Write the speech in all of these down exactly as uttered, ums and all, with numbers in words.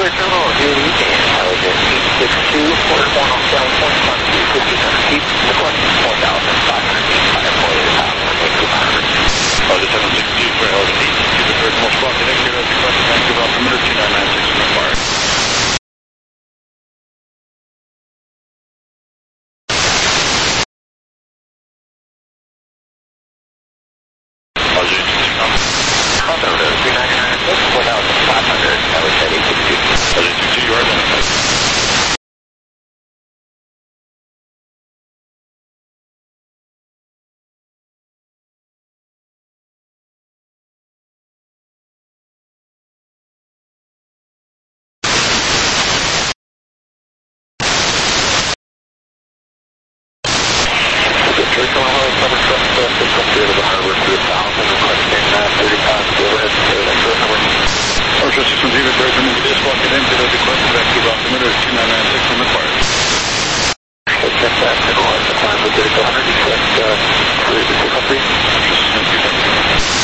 Terminal duty and intelligence eight six two, quarter one oh seven point one two, fifty-seven feet, requesting four thousand five hundred eighty-five for the top one, thank you, Connor. Roger, seven six two, for L eight six two, the third most squawk connect here, as requested, Vancouver altimeter two nine nine six from Empire. Roger, Altimeter two nine nine six, four thousand five hundred, that was at eight six two. Roger, two two, you are identified. Orchestra system zero, third terminal, this squawk connect here, as requested, Vancouver altimeter two nine nine six from Empire. Check that, and on the time with thirty-two hundred, request, uh, three to six hundred. Orchestra system two seven.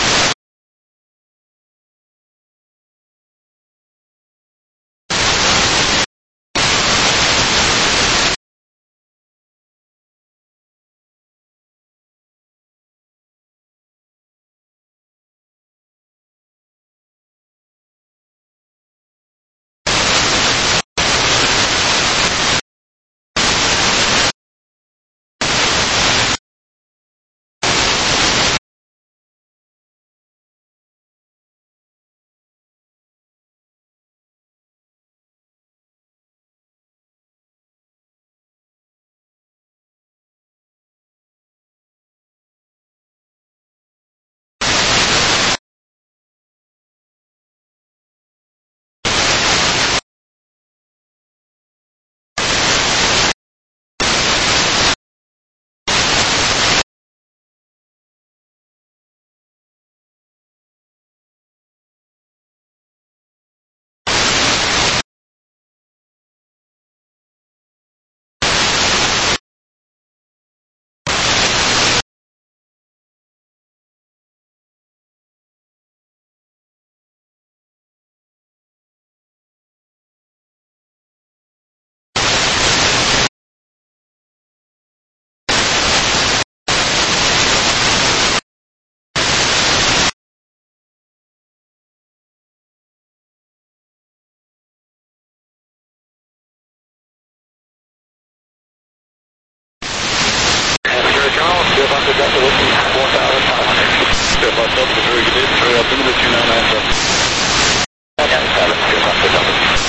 Step up, up, the very good, very altimeter two nine nine seven. I got it, seven, good luck, good luck.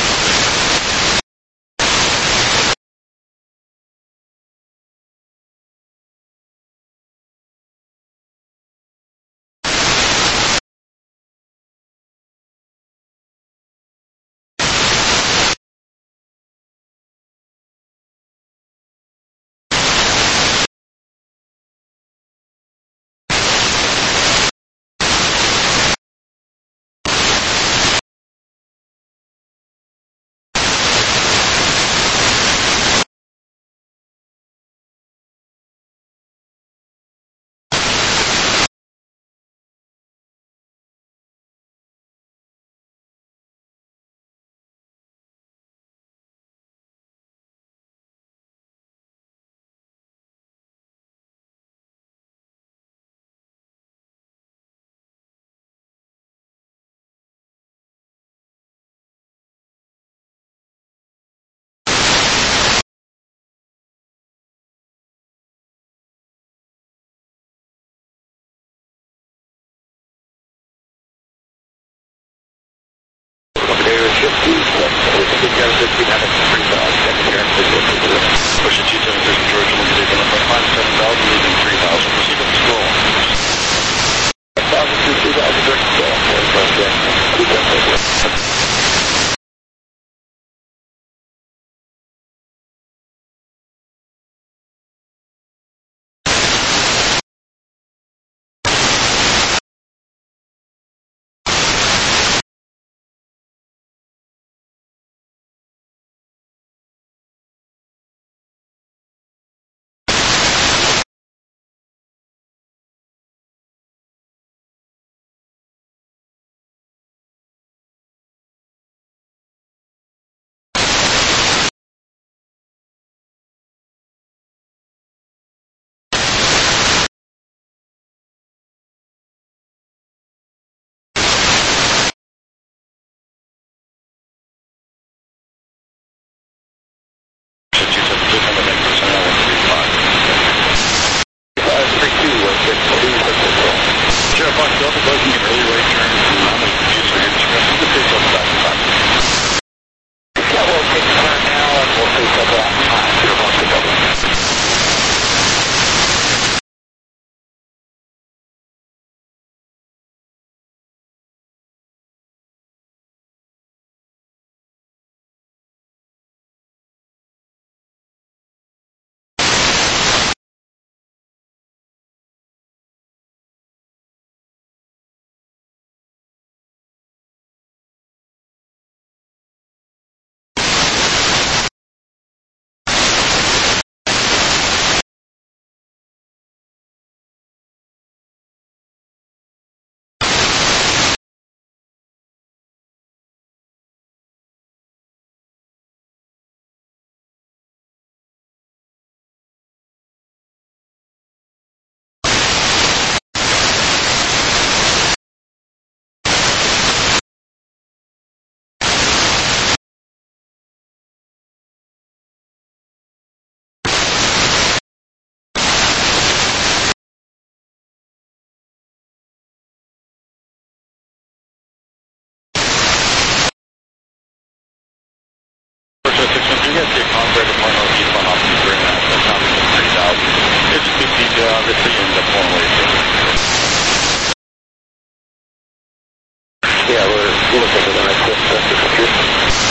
Push it two seven six, George, and we'll take on the front line, seven thousand, leaving three thousand. Proceed with the scroll. one thousand two, two thousand, direct scroll. see a Concord upon northeast on opposite three and a half, that's not even three thousand. It's a big detail, obviously, and the phone away from it. Yeah, we're, we're looking for the next one. That's the computer.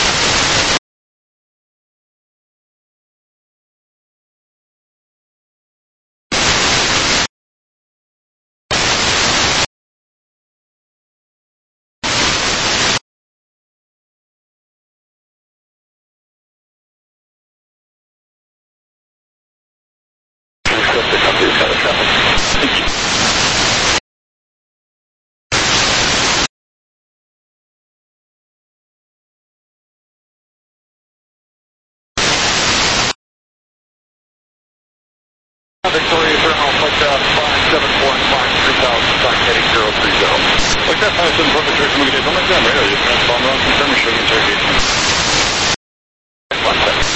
Thank you. Victoria Terminal, flight uh, five seven four and five three thousand, start heading zero three zero. Like that, five seven four, Victoria, come again. Don't let down radar. You transponder on confirm or showing interrogation. One second.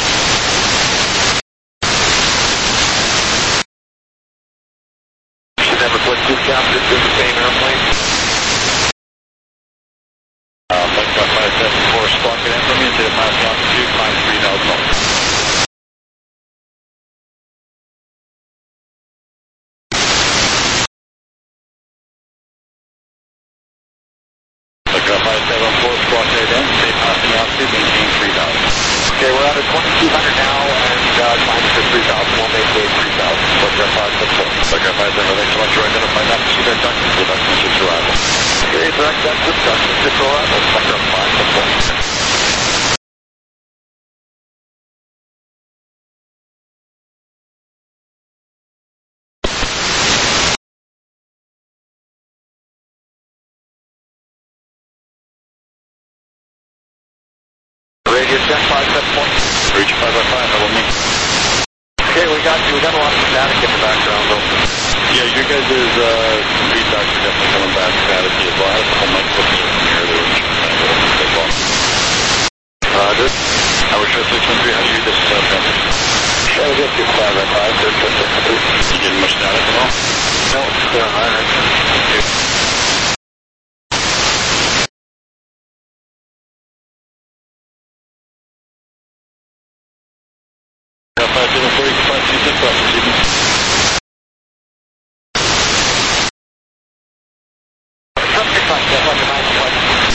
Should never put two captains in the same airplane. Uh, like that, five seven four, spark it in from me into the passing altitude, find three thousand dollars. Like that, five seven four, squawk it in, stay passing altitude, maintain three thousand. Okay, we're out at twenty-two hundred now, and uh, time for three thousand. We'll make it three thousand. Like that, five seven four. Like that, five seven, thanks so much for identifying that. Proceed to ducting for ducting six arrival. Okay, direct that to ducting six arrival. Like that, five seven four. Radio check, five seven four. Reach five by five, how about me? Okay, we got you. We got a lot of static in the background, though. Yeah, your guys' uh, feedbacks are definitely coming back staticky as well. I had a couple microphones from here that were just as well. Uh, this, I was sure six one three, how do you read this uh, transmission? yeah, we get you five by five. There's just a couple. You getting much static at all? No, it's clear on iron. Okay. Yeah, five seven four, you can find C six off this evening. Something like that, like a nice one.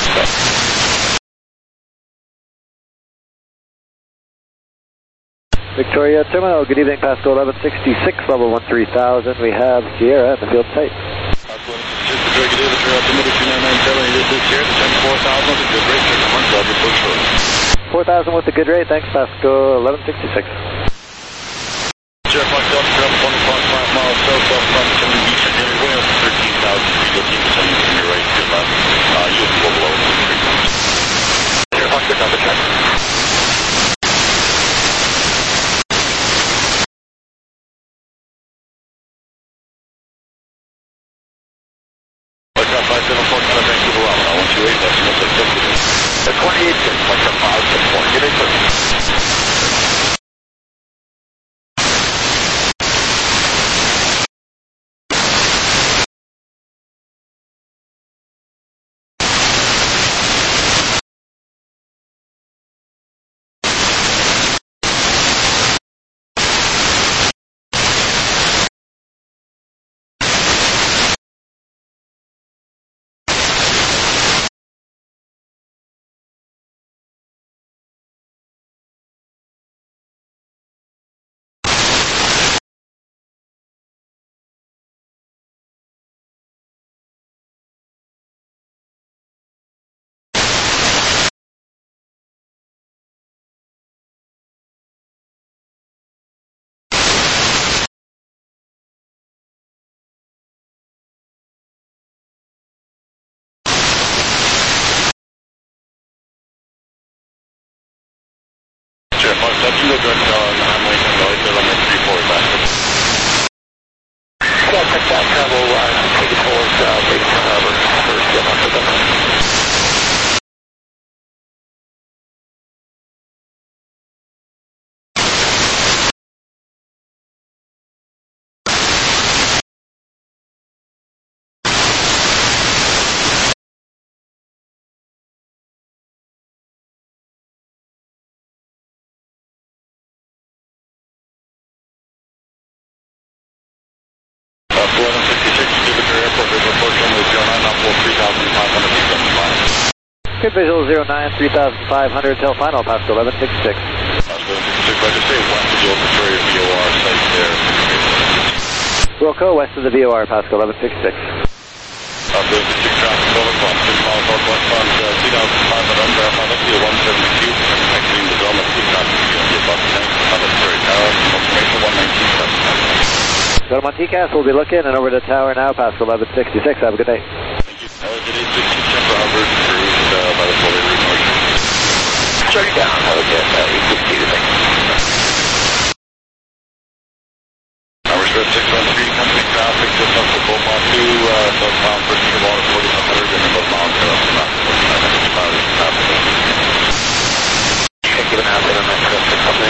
Victoria Terminal, good evening, Pascal eleven sixty-six, level one three thousand. We have Sierra at the field site. Pascal eleven sixty-six, Victoria, good day, Victoria, altimeter two nine nine seven, this is here, the ten four thousand with a good rate, check the front, I'll report shortly. four thousand with a good rate, thanks, Pascal eleven sixty-six. Sierra Fox Delta, travel one point five miles south, south front, turning east, and heading way up to thirteen thousand feet, you'll keep descending from your right to your left, uh, you'll go below three times. Sierra Fox, good number check. Like that, five seven four, kind of Vancouver, Rama, one two eight, that's what's accepted. The twenty-eight six, like a five seven four, give it to Sierra Fox, that's you go direct on Hamlin, and Lloyd, they're on the three four basket. Yeah, check that travel, uh, take it towards, uh, Lake Harbor, first, get up to the Good visual zero nine, three thousand five hundred, till final, Pascal eleven sixty-six. Pascal eleven sixty-six, Roger, stay west of the open Prairie V O R site there. Wilco, west of the V O R, Pascal eleven sixty-six. Pascal eleven sixty-six, traffic over from six miles northwest on three thousand five hundred, verify left to one seventy-two, exiting the zone, let's see traffic on the above tank, on the Prairie Tower, confirmation one nineteen seven. Go to Monticast, we'll be looking, and over to the tower now, Pascal eleven sixty-six, have a good day. Thank you. Uh, good eight sixty, Temper Hubbard, cruised uh, by the Foley route north. Shut down, have a good uh, eight sixty to thank you. Hours for six one three, company traffic, just up to Beaumont two, uh, southbound for Water forty-five hundred, and about Mount Carroll, forty-five hundred miles of traffic. Thank you, and have a good night, company.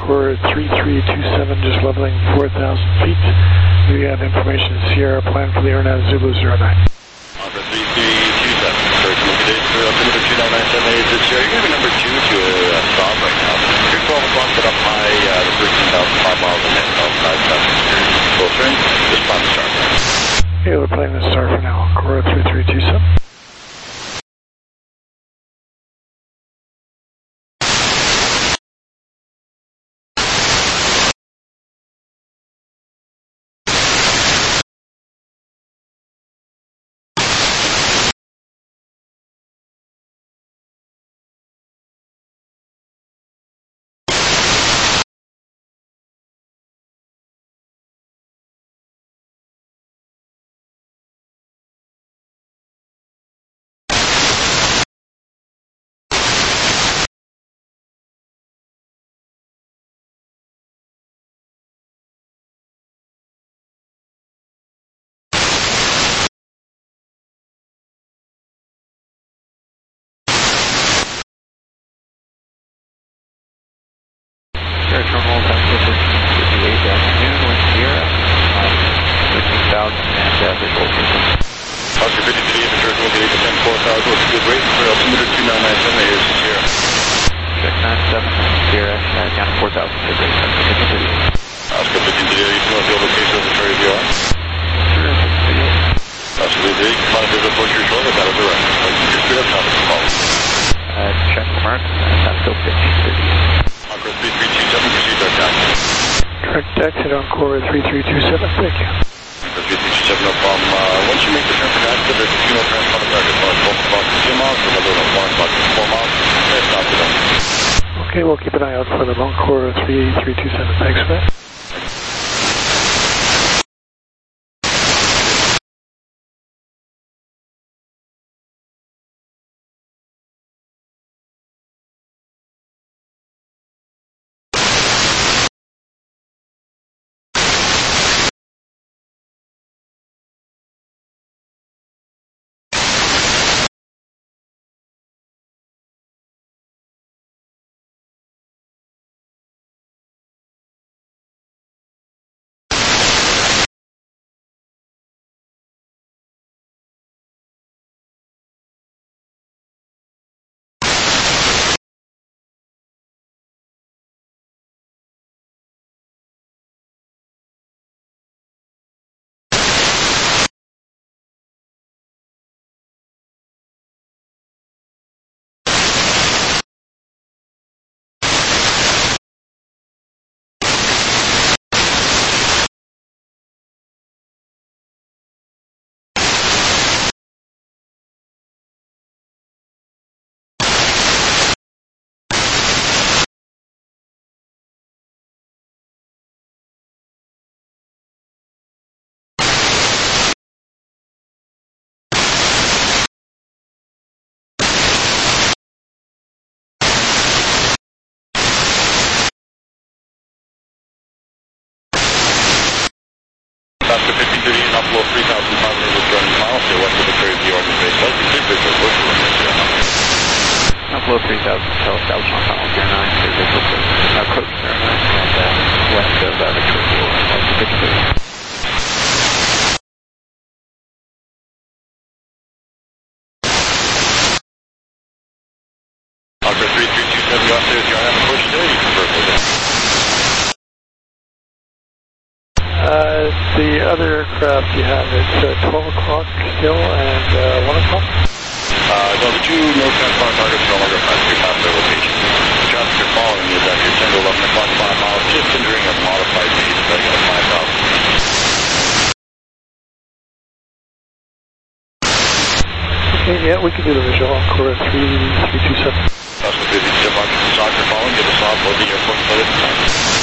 Encore three three two seven, just leveling four thousand feet. We have information Sierra plan for the AirNav Zulu zero nine. Encore three three two seven, sorry, come look at it, altimeter two nine nine seven eight, it's Sierra. You're going to be number two to a uh, stop right now. You're twelve o'clock, but up high, uh, the thirteen thousand five miles a minute, outside passengers. Full turn, just plan to start. Okay, we're playing the star for now, Encore three three two seven. Terminal fifty-eight afternoon with Sierra, thirteen thousand and visual system. Oscar fifty-three, Inventory twenty-eight to ten four thousand, what's a good rate for altimeter two nine nine seven, here's Sierra. Check nine seven, Sierra, uh, down to four thousand, good rate, fifty-three. Oscar fifty-three, you can know the location of the target you are. Sure, fifty-three. Oscar fifty-three, come on, if there's a push your shoulder, that'll do it. Let's get straight up, Thomas, call. Uh, check mark, uh, that's still fifteen thirty. Encore three three two seven, proceed direct taxi. Direct exit Encore three three two seven, thank you. Encore three three two seven, no problem. Uh, once you make the turn for taxi, there's a funeral transponder target for twelve o'clock to two miles, another one one o'clock to four miles, and stop to them. Okay, we'll keep an eye out for the Encore three three two seven, thanks for that. Oscar fifty thirty-eight, upload three thousand five hundred with running miles, stay west of the Prairie View Army Base. Slightly clear visual, close to limit, Sierra. Upload three thousand, tell South John Tunnel, Sierra nine, clear visual system, uh, code Sierra nine, and uh, west of uh, Victoria View, Oscar fifty-three. Oscar three three two seven, got there, Sierra nine, push there, you can verbal there. Uh, the other aircraft you have, it's uh, twelve o'clock still and uh, one o'clock? Uh, no, the two no transponder targets no longer pass through past their location. The traffic you're following is at your ten to eleven o'clock five miles, just entering a modified speed setting at five thousand. Okay, yeah, we can do the visual Encore three three two seven. Oscar fifty seven, market the soccer following, get a stop, load the airport, play at the time.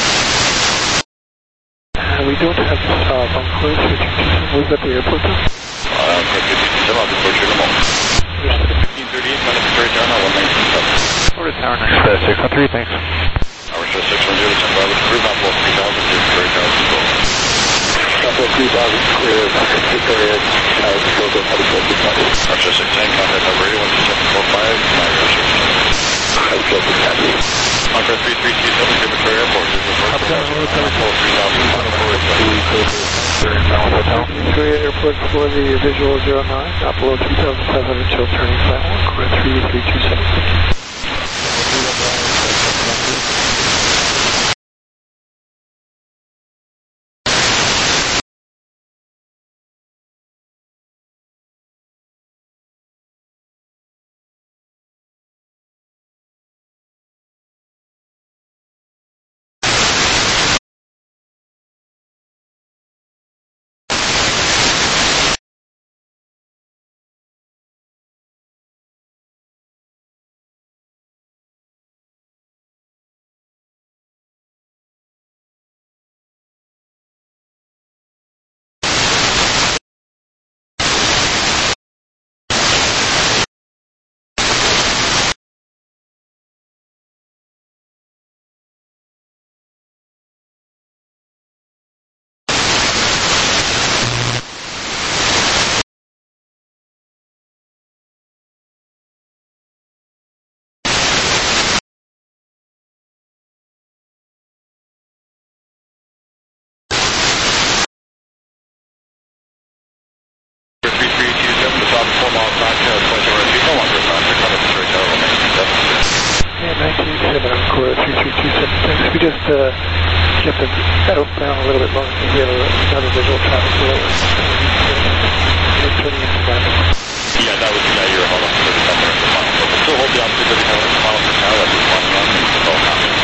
Uh, we don't have the stop Encore three two two seven. We've got the airport though. Uh, Oscar fifty seven, I'll deploy you in a moment. fifteen thirty-eight, minus Victoria Tower, now one nineteen seven. Over to Tower nine, uh, six one three, thanks. Tower six one zero, ten by the crew, map low three thousand, Victoria Tower, control. Map low three thousand, clear, Victoria Tower, control, go ahead, go ahead. Tower six ten, contact number eight one two seven four five, nine zero six ten. Control, go ahead. Oscar three three two seven, Victoria Airport. Victoria Airport for the visual zero nine, up below two thousand five hundred, chill turning flat one, quarter three three two seven. We just uh, kept it outbound a little bit longer because we had another visual traffic below us. Yeah, that was, yeah, you're hold on to the number of the mile. But we'll still hold the altitude that we have at the mile per hour at this one run and it's all happening.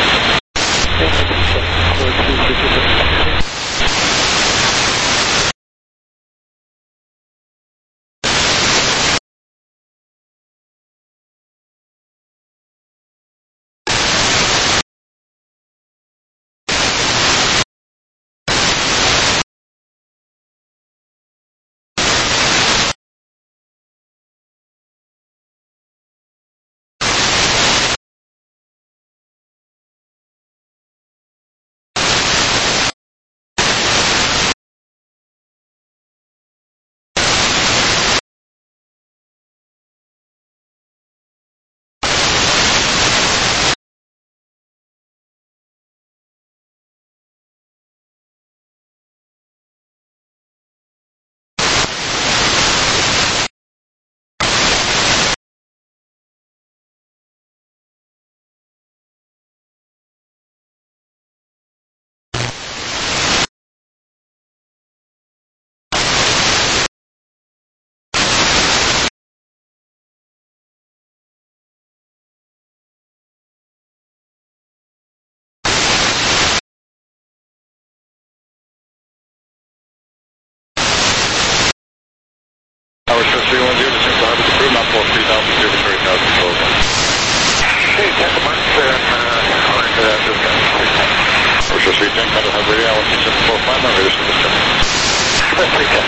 three one zero, descend to Harvard, approved, not four three thousand, zero three thousand, control one. Hey, Temple Mark, sir, uh, calling for that, this guy. Ocean three ten, Contact Hub Radio, one two seven four five, my radar service check. three ten.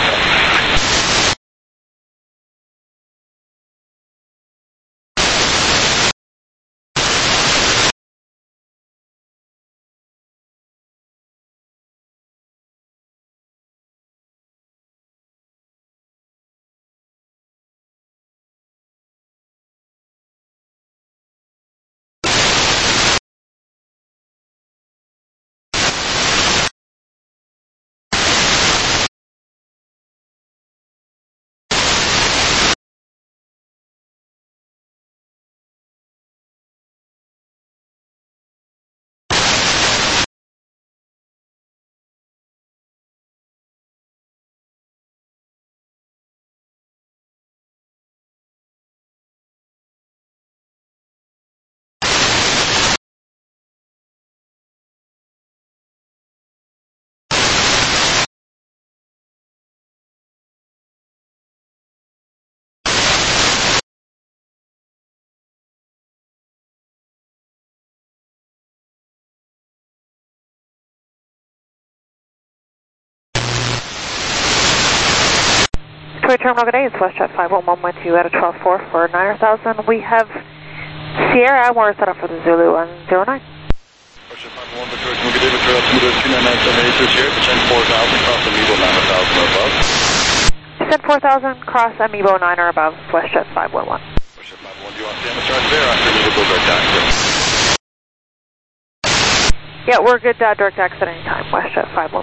Terminal, good day. It's WestJet five one one one two at a twelve four for nine thousand. We have Sierra and we're set up for the Zulu on zero nine. WestJet five one one, Victoria, good day, Victoria, altimeter two nine nine seven eight two here, descend four thousand, cross Amiibo nine thousand or above. Descend four thousand, cross Amiibo nine or above, WestJet five one one. WestJet five one one, do you want to stand start there after Amiibo goes direct exit? Yeah, we're good uh, direct exit anytime, WestJet five one one.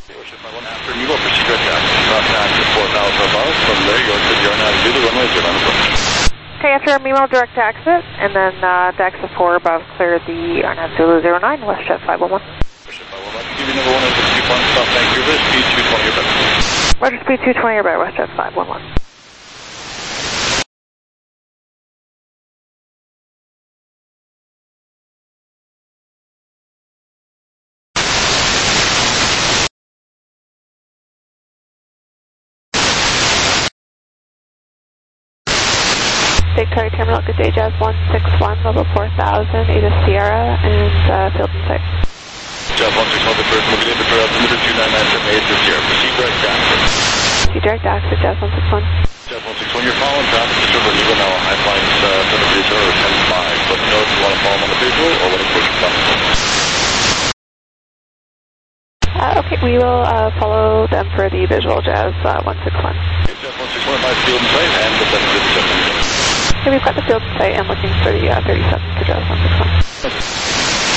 Worship five one after Milo, proceed right to access cross access four thousand above. From there, you're to the Arnaz Zulu, runway zero nine approach. Okay, after Mimo, direct to exit, and then uh, to exit four above, clear the Arnaz Zulu zero nine, WestJet five one one. Worship five one one, Q B number one is speed one, stop Vancouver, speed two twenty or better. Roger, speed two twenty or better, WestJet five one one. Victoria Terminal, good day, Jazz one six one, level four thousand, Ada Sierra, and uh, field in sight. Jazz one six one, Victoria, Victoria, Victoria, altimeter two nine nine seven eight, Ada Sierra, proceed direct to access. Proceed direct to exit, Jazz one six one. Jazz one six one, you're following traffic just over Legal now, high flights uh, seven three zero or ten five. Let me know if you want to follow them on the visual or what approach you want. Uh, okay, we will uh, follow them for the visual, Jazz uh, one six one. Okay, Jazz one six one, my field in sight, and the seven thirty-seven. Okay, we've got the field in sight and looking for the uh, thirty-seven for Jazz one six one. Okay.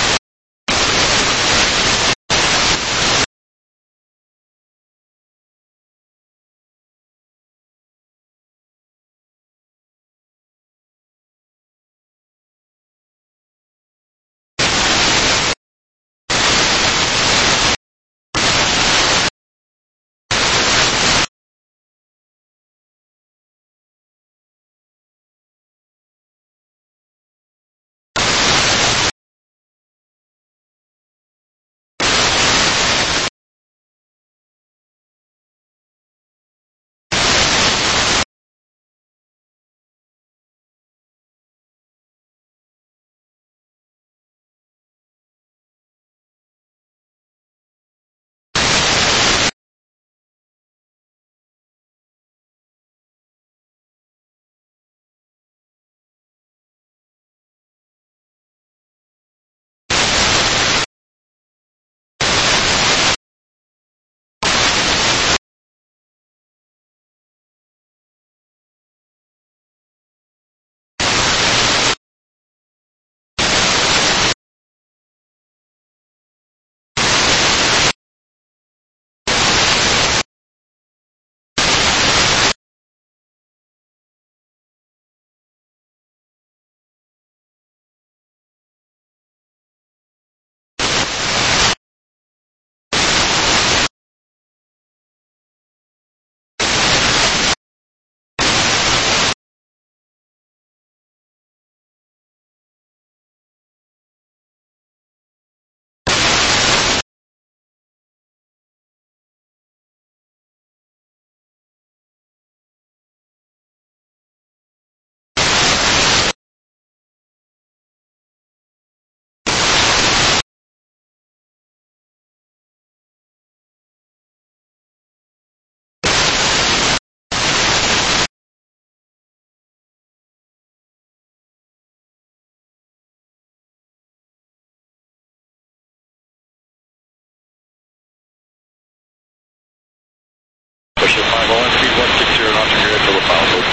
Worship five one one, speed one six zero, not to your to the final loop.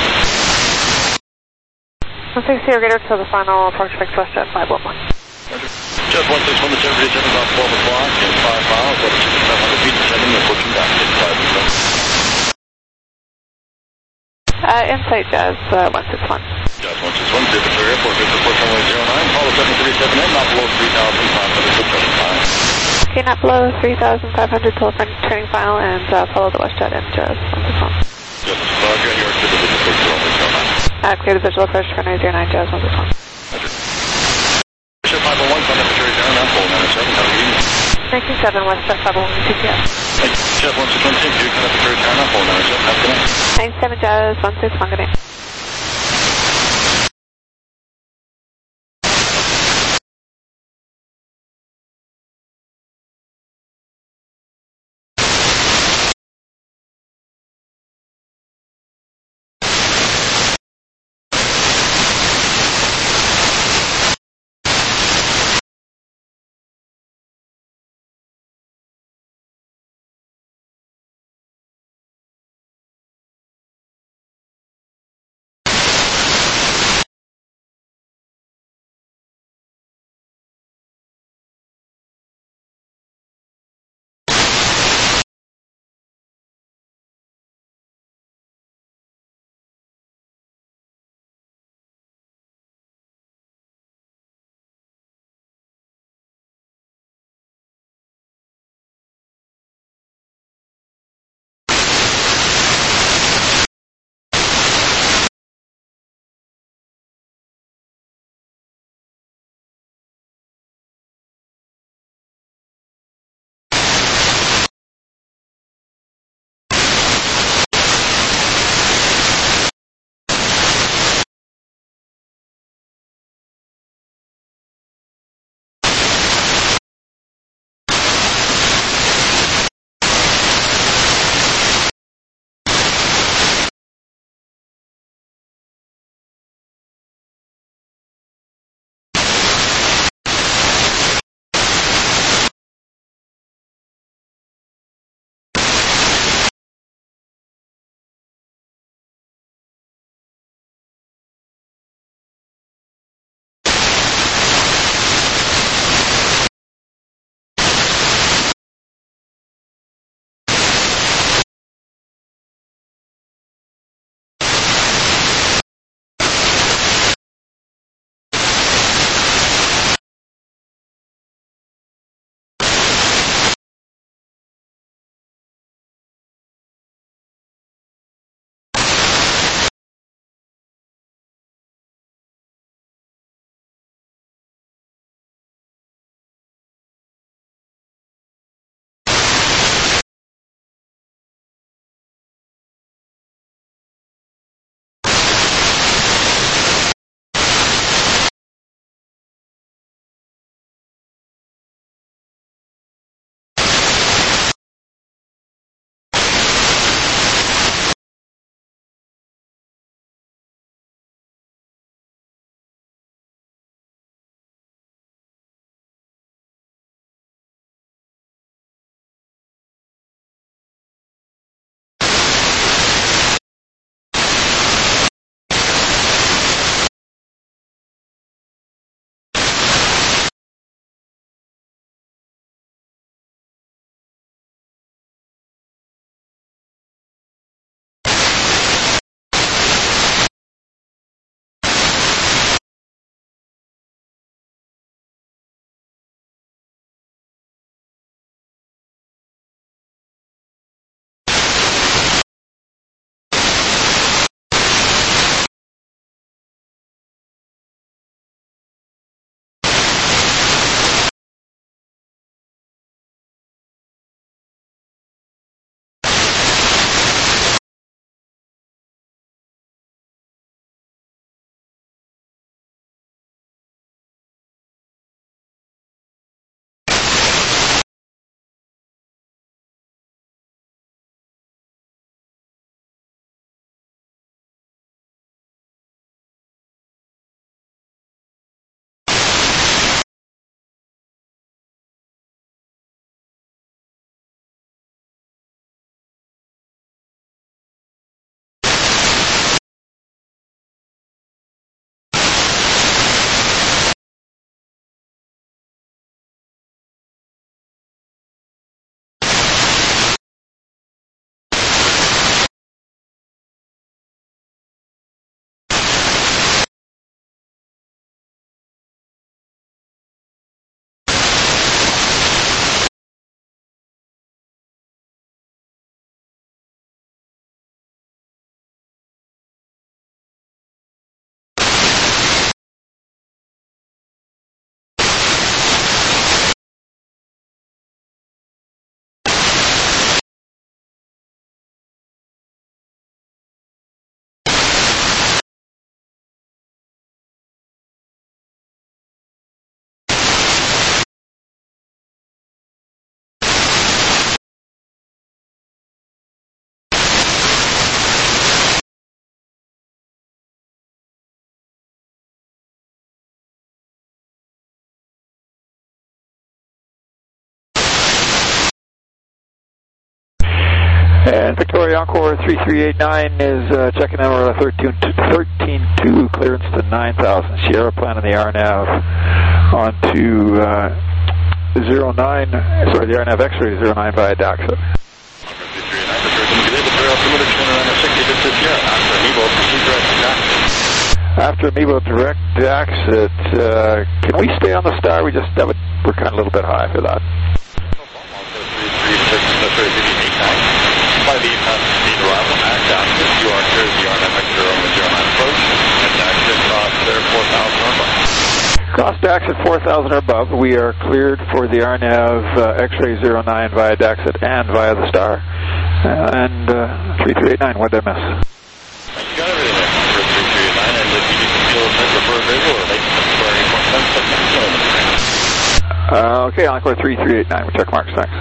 one six zero, get her to the final approach fix WestJet five one one. Jazz one six one, the seven thirty-seven is on twelve o'clock in five miles, altitude five hundred feet, descending, approaching back in five minutes. Uh, insight, Jazz uh, one six one. Jazz one six one, clear Victoria Airport, good to approach runway zero nine, follow seven thirty-seven in, not below three thousand five hundred foot turning time. Okay, not below three thousand five hundred till turning final, and uh, follow the WestJet in, Jazz one six one. Jazz Roger, and you're to the visual approach runway zero nine. Uh, clear the visual approach for nine zero nine, Jazz one six one. Roger. Worship five one one, contact Victoria down, now full nine seven, have a good evening. nineteen seven, WestJet five one one, T C S. Thank you. Jazz one six one, same to you, contact Victoria down, now full nine seven, have a good night. nine seven, Jazz one six one, good night. And Victoria Encore three three eight nine is uh, checking in with a thirteen two clearance to nine thousand. Sierra plan on the R NAV onto uh, zero nine, sorry, the R NAV X-ray zero nine via Daxit. After Amiibo direct exit, uh, can we stay on the star? We just, that would, we're kind of a little bit high for that. By the passenger speed arrival, act active. You are clear the R NAV X-ray on the zero nine approach, and exit cross there four thousand or above. Cross Daxit four thousand or above. We are cleared for the R NAV uh, X-ray zero nine via Daxit and via the star. Uh, and uh, three three eight nine, what did I miss? You got everything there for three three eight nine, and if you need to feel a sense of for visual or make for any more sense of the uh, okay, Encore three three eight nine, we check marks, thanks.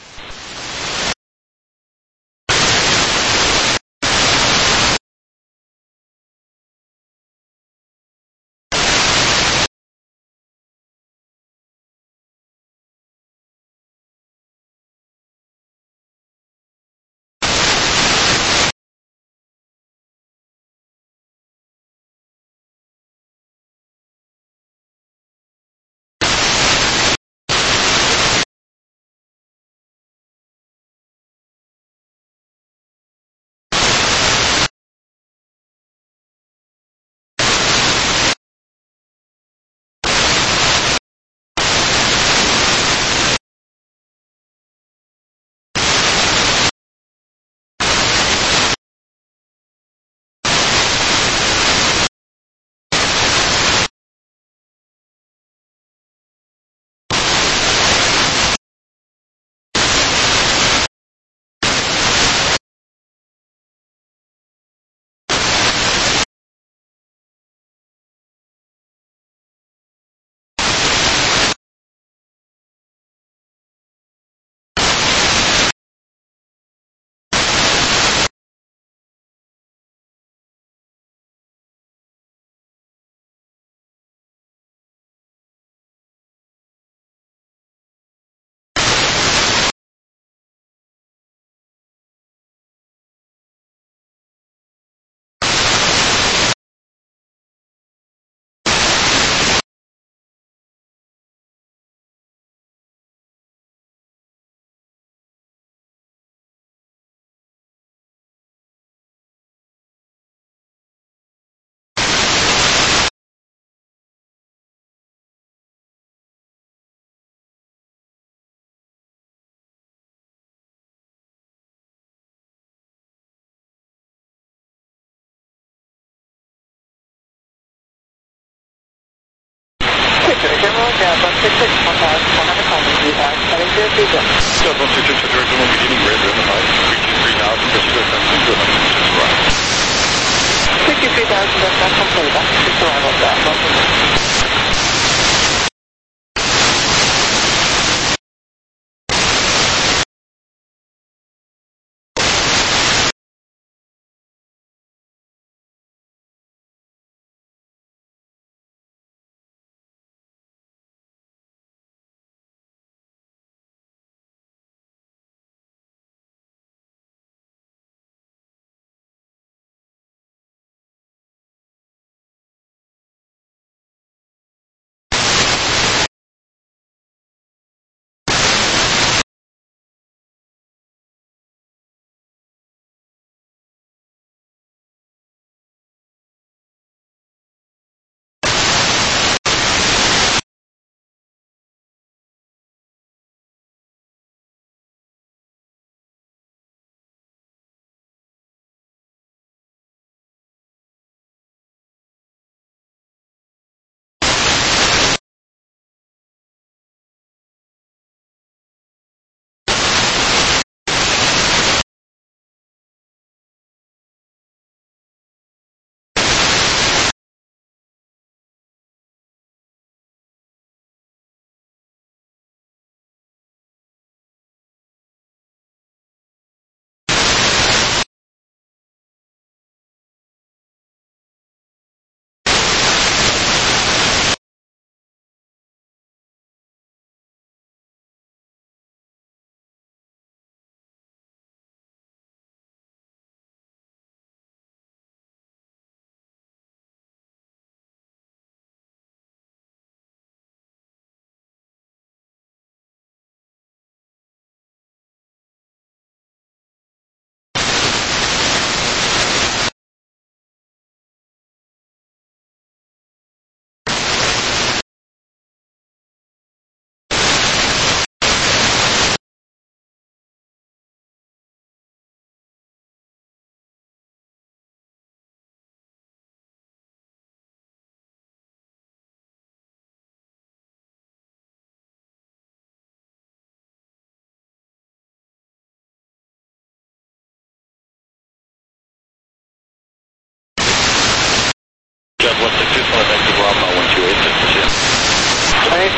sixty-three thousand, that's not complete. That's just arrival of that.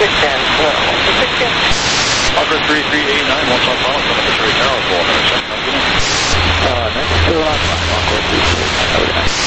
six and uh, six ten. Oscar three three eight nine, one South Island, Cemetery Tower, four hundred seven. How do you know? Uh, next to on Encore three three eight nine. Have a good night.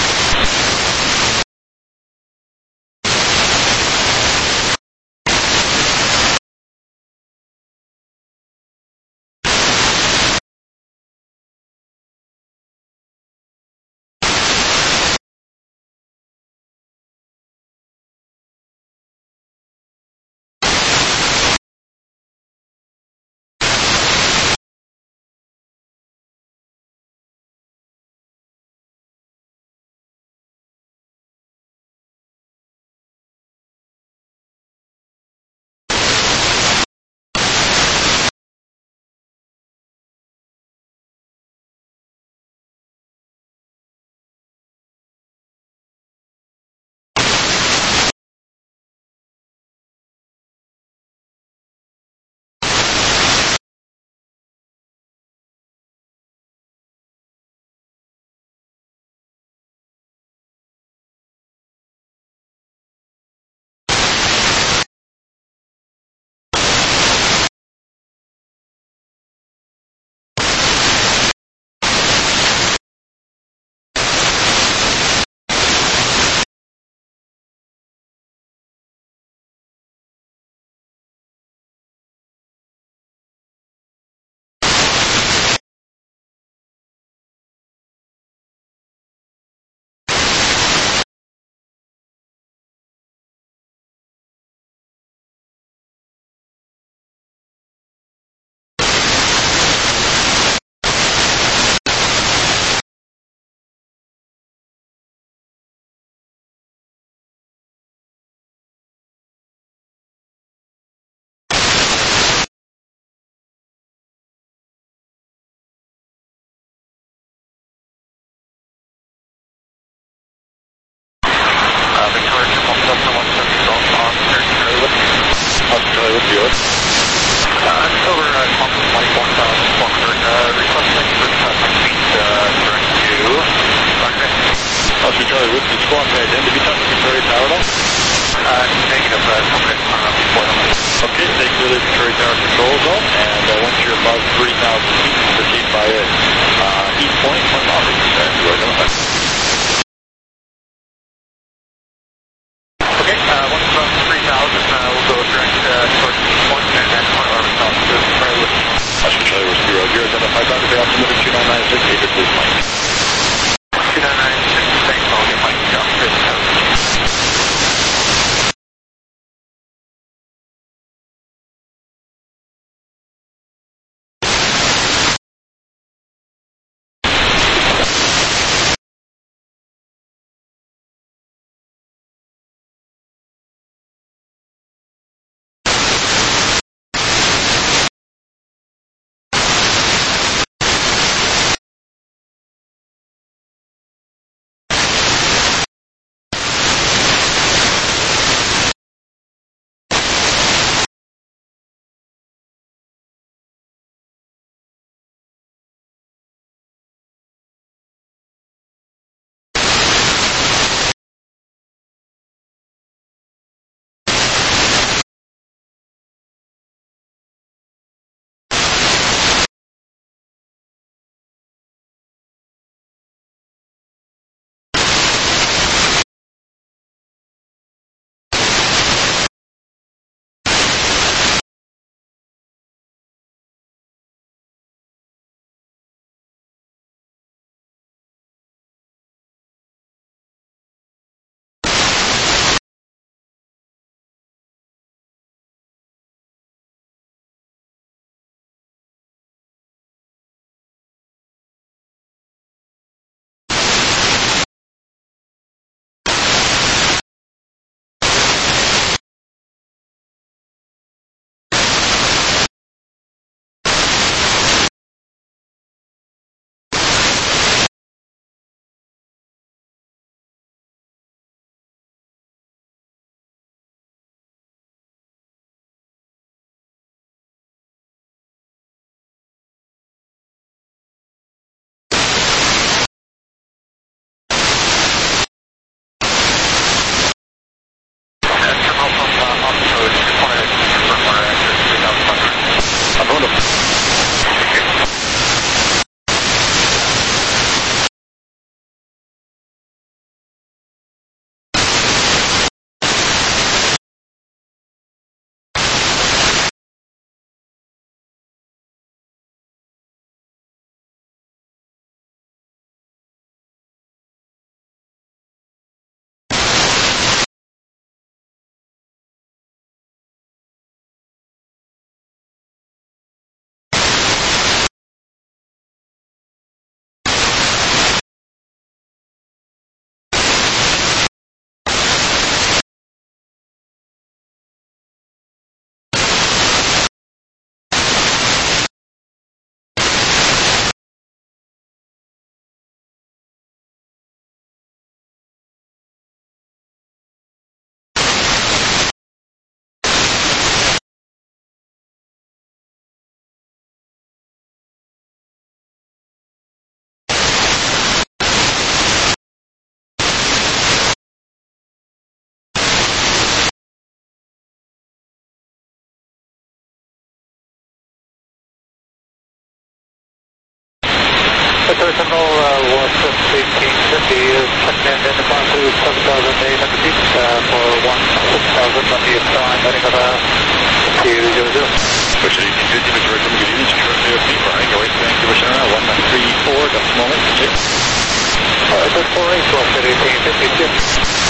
Terminal uh, one eighteen fifty is checking in in the climb to seven thousand eight hundred feet uh, for one six thousand on the time heading of uh, T zero zero. Push it eighteen fifty, Mister Rickman, good evening, secure zero feet, for high away, thank you, Mister one three four, decimal eight. Alright, that's four eight, twelve eighteen fifty-two.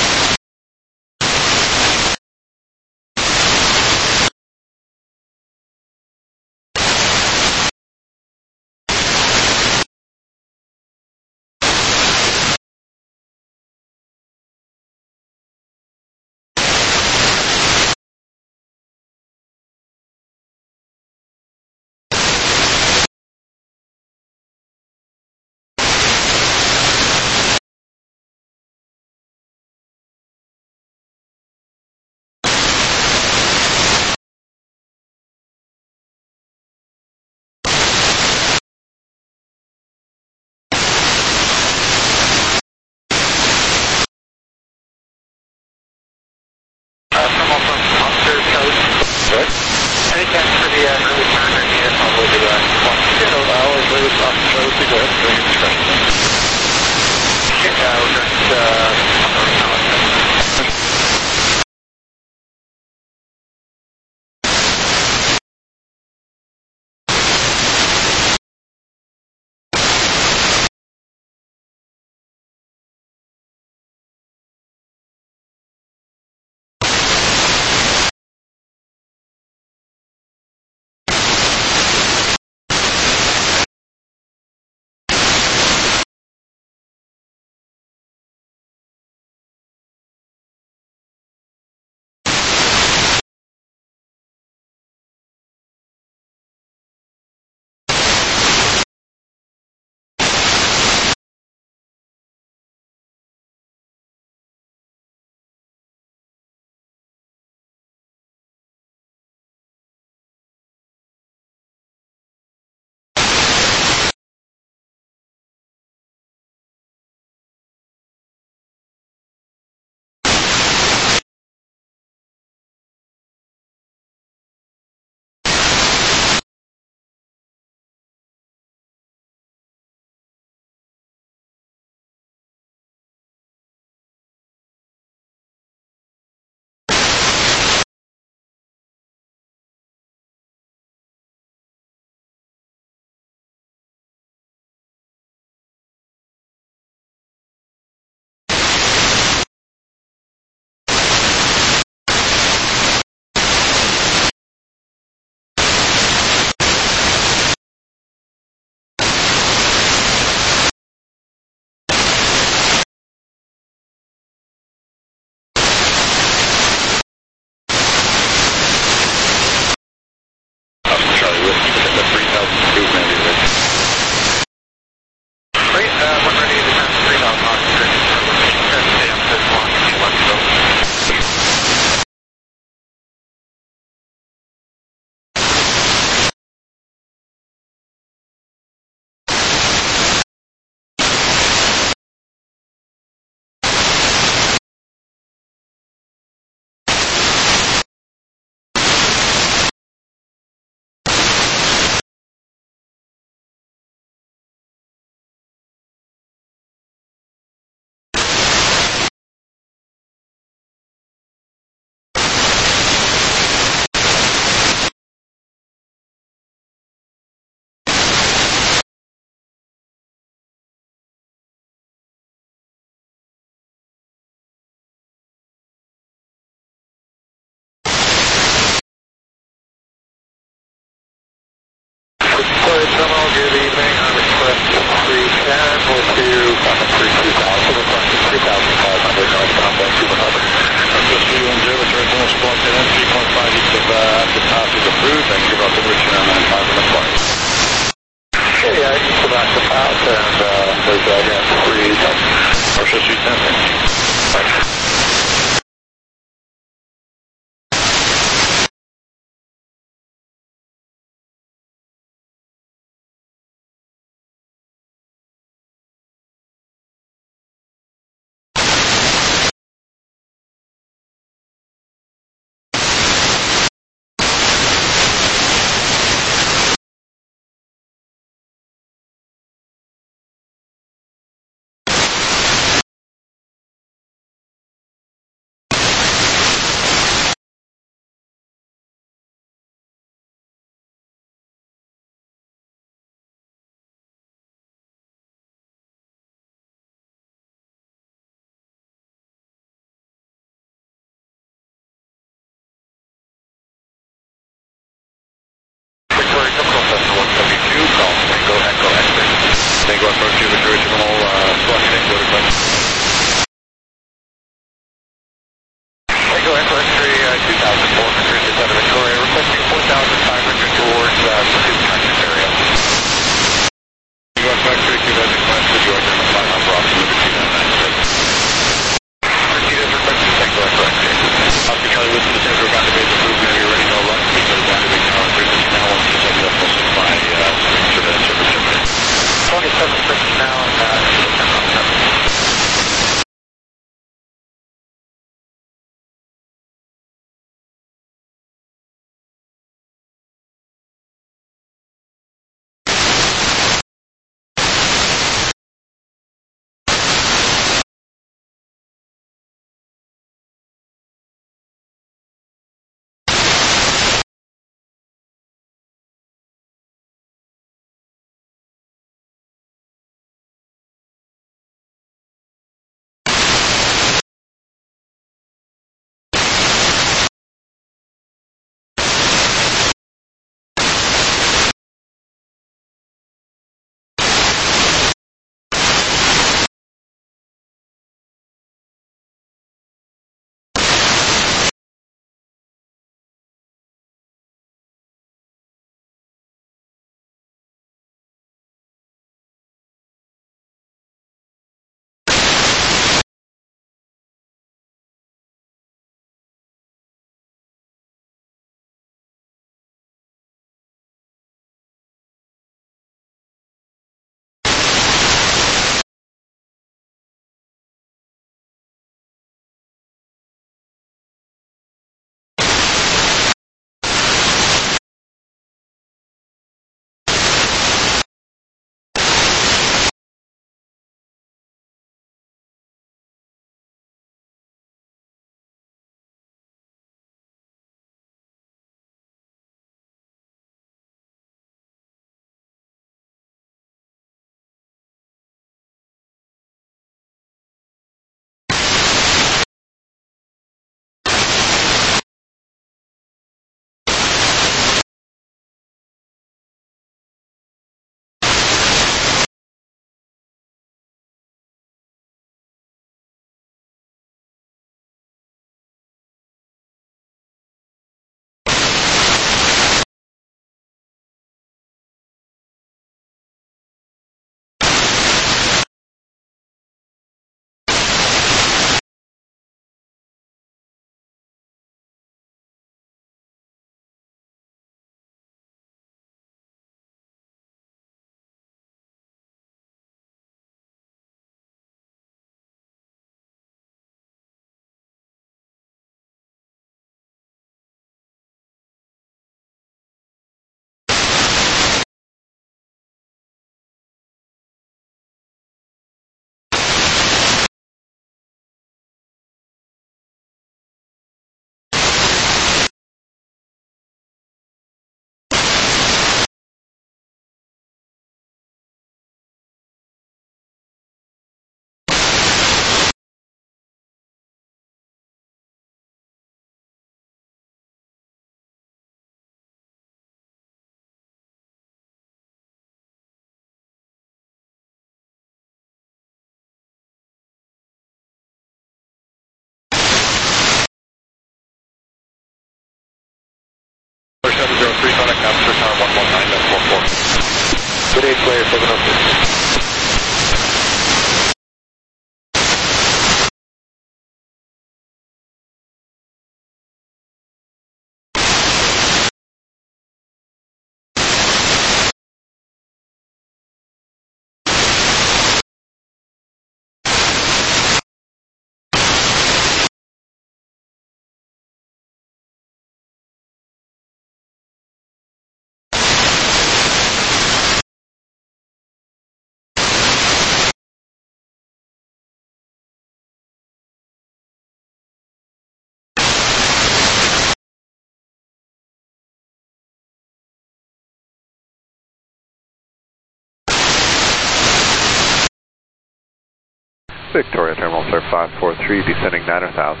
Victoria Terminal, Flare five four three, descending niner thousand.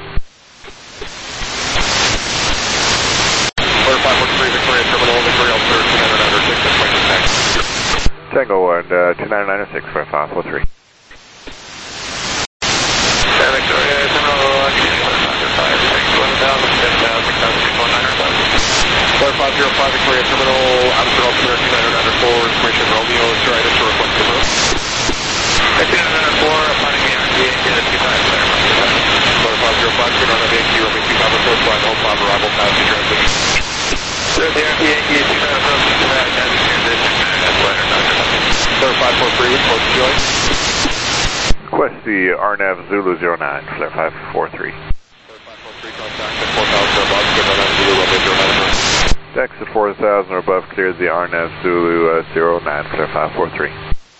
Flare five four three, Victoria Terminal, Victoria Altimeter two nine nine six, information text. Tango one, uh, two nine nine six, Flare five four three. Yeah, Victoria Terminal, five one thousand, ten thousand, six thousand, six one nine thousand. Flare five zero five, Victoria Terminal, Altimeter Altimeter two nine nine four, information Romeo is your item to request the move. two nine nine four, applying the R T A to the two times there. Flare five zero five, two nine nine eight, Romeo two thousand four, flight home, five arrival, passenger transition. Sir, the R T A is two nine nine four, passenger transition, that's why they're not Flare five four three, report to join. Request the R N A V Zulu zero nine, Flare five four three. Flare five four three, contact at four thousand above, good R N A V Zulu, Romeo zero nine. Dex at four thousand or above clears the R N A V Zulu uh, zero nine, Flare five four three.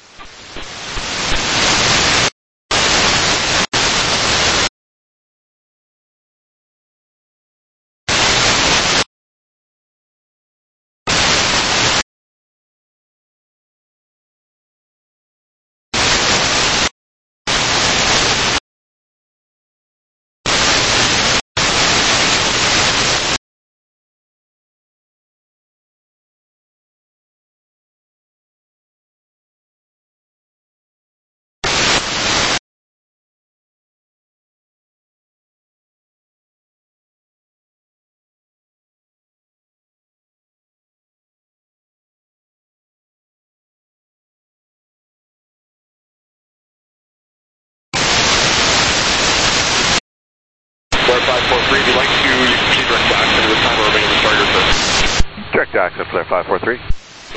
Flare five four three, if you'd like to, you can proceed direct to action at this time or remain in the starter service. Direct to access, Flare five four three.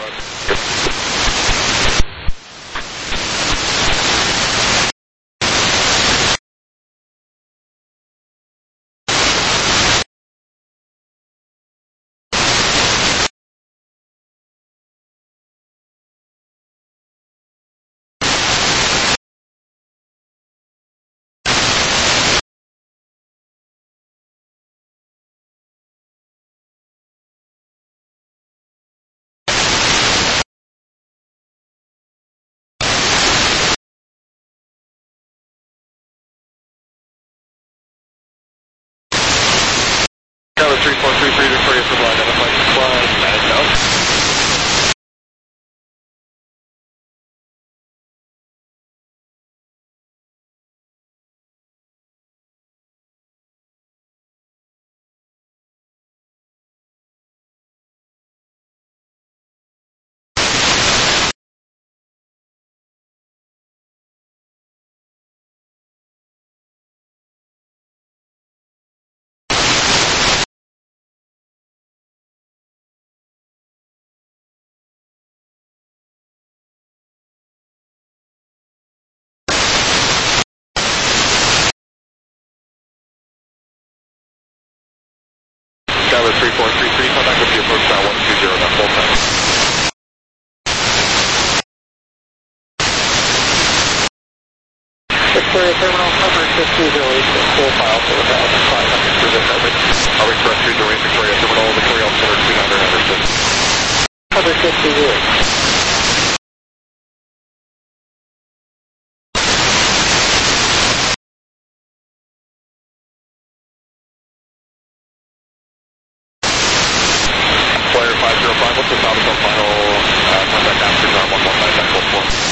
Tower three four three three, Victoria Terminal, identified flight, nine thousand. Tower three four three three, contact with the approach now one two zero, now full time. Victoria Terminal, cover six two zero eight, full file for one thousand five hundred through the coverage. I'll express three zero eight, Victoria Terminal, Victoria Altimeter two nine nine six. Cover six two zero eight. Flare five zero five, what's the status on final uh, contact after John one one nine nine four?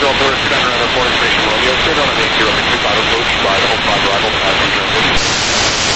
Central Alberta, two nine radar four information Romeo, straight on an eight zero six five approach by the whole five arrival, passenger engine.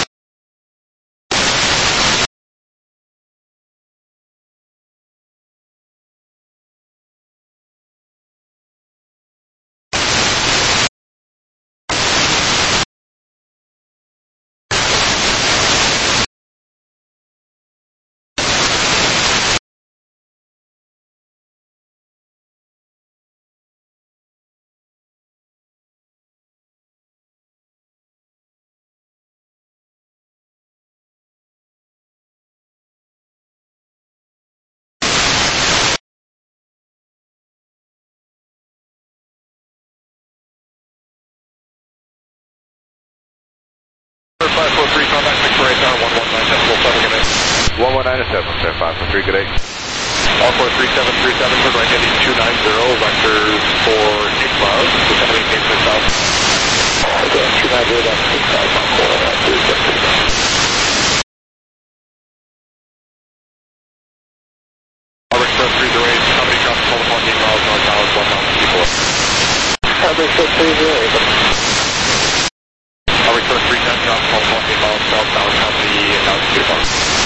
five four three, contact Victoria Tower, one one nine decimal seven, good day. one one nine seven, sir, five four three, good day. All four three seven three seven, good right heading two nine zero, vectors for eight clouds, descending eight six south. Okay, two nine zero, that's six five one four, that's three six three. All Express three zero eight, company traffic, hold upon eight miles northbound, one thousand people. All Express three zero eight. All Express three ten, traffic, hold upon eight miles southbound, company one thousand people.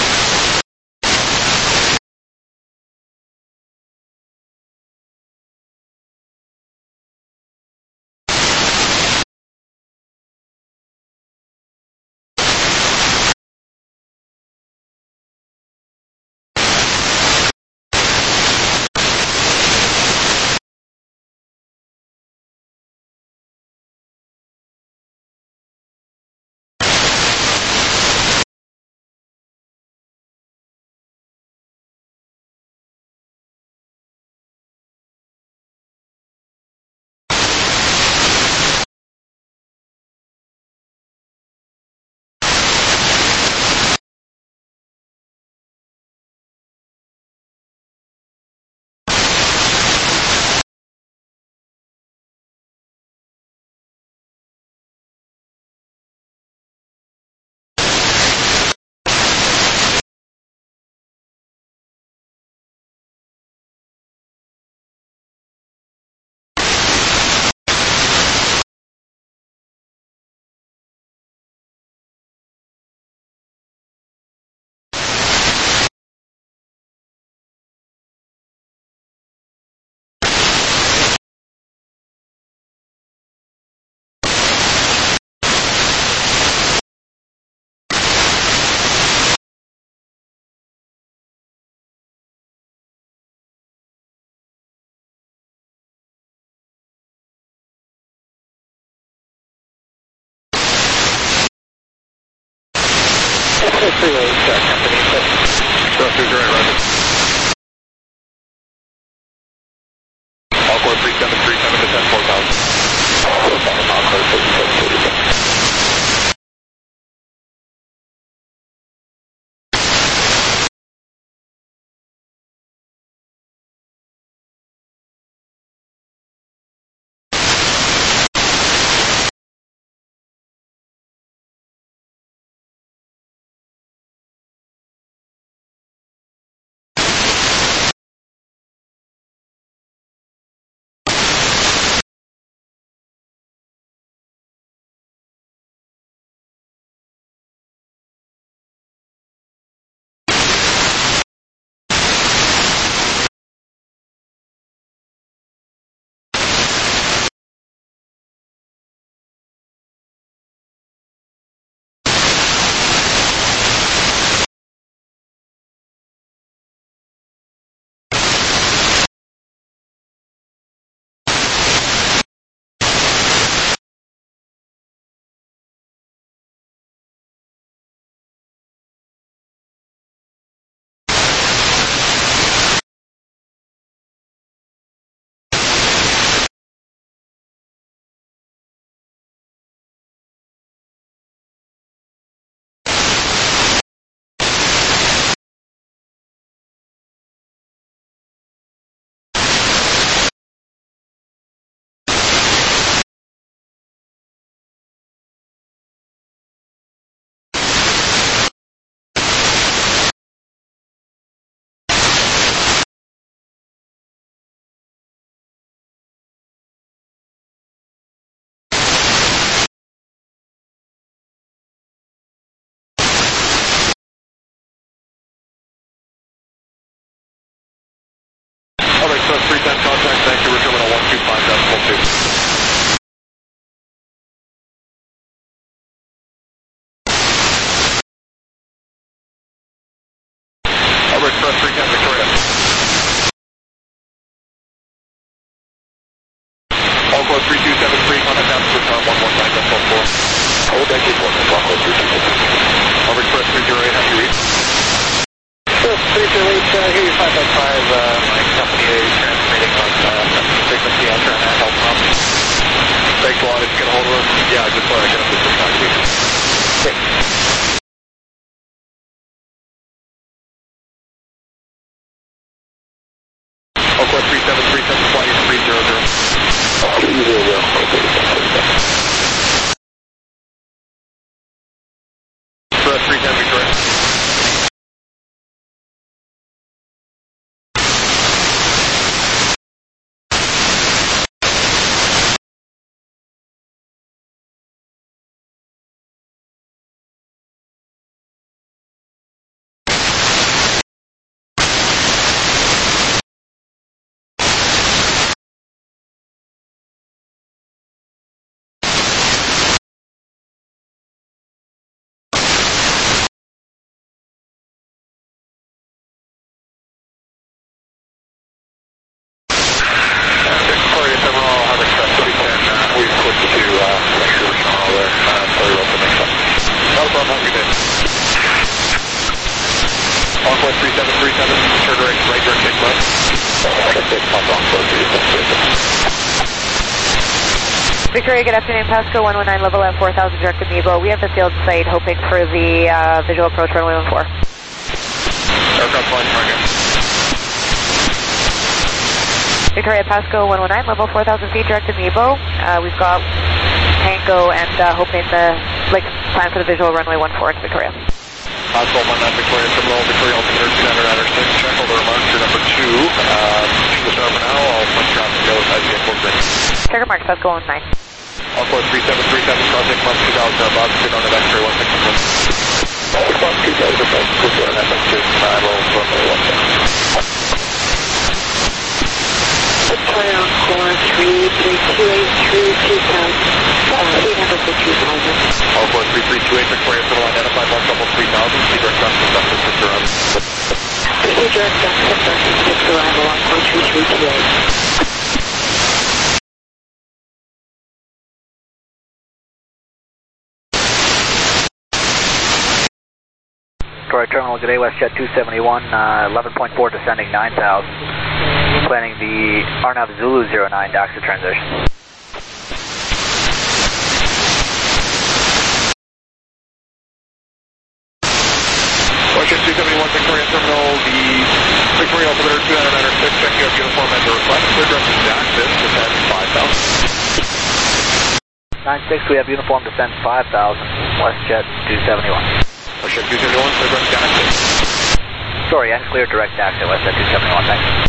Express three zero eight, company, Express three zero eight, roger. All four three seven three seven, descend four thousand. four thousand, all clear, fifty-six thirty-six. five, uh, my company is transmitting on uh, frequency after an help pump. Thanks a lot. If you get a hold of us, yeah, just let I get up this contact. Okay. Oakwood three seven three seven, flying three zero zero. three zero zero. Press three ten Victoria. Victoria, several have accepted we can, uh, we've switched to, uh, make sure we're all there, uh, sorry about the mix up. Not a problem. Have a good day. Oakwood three seven three seven, turn right, right direct take left. Okay, six months on four three seven three seven. Victoria, good afternoon. Pasco one one nine, level at four thousand, direct to Nebo. We have the field site hoping for the uh, visual approach runway one four. Aircraft flying target. Victoria, Pasco one one nine, level four thousand feet, direct to Nebo. Uh, we've got Tango and uh, hoping the, like, plan for the visual runway one four to Victoria. Pasco one nine, Victoria, Terminal, Victoria, altimeter two nine zero, six, check all the remarks, you're number two. Uh, the start for now, I'll punch traffic the other side of the airport grid. Check remarks, Pasco one one nine. Oakwood three seven three seven, contact month two thousand above, sit on the X-ray one six one. one two thousand above, good one, F X two, nine, roll, runway one seven. Victoria Encore three three two eight through two thousand, uh, eight hundred for two thousand. Oakwood three three two eight, Victoria, civil identified, one couple three thousand, secret access, access, sister on. Procedure access, access, arrival on Encore three three two eight. Victoria Terminal, good day, WestJet two seventy-one, uh, eleven point four descending nine thousand. Planning the R N A V Zulu zero nine D A X A transition. WestJet two seventy-one, Victoria Terminal, the Victoria altimeter two nine zero six, check you up uniform and your request, clear direction to access, descend five thousand. nine six, we have uniform descent five thousand, WestJet two seventy-one. WestJet two seventy-one, clear direct to access. Sorry, unclear direct to access, WestJet two seventy-one, thanks.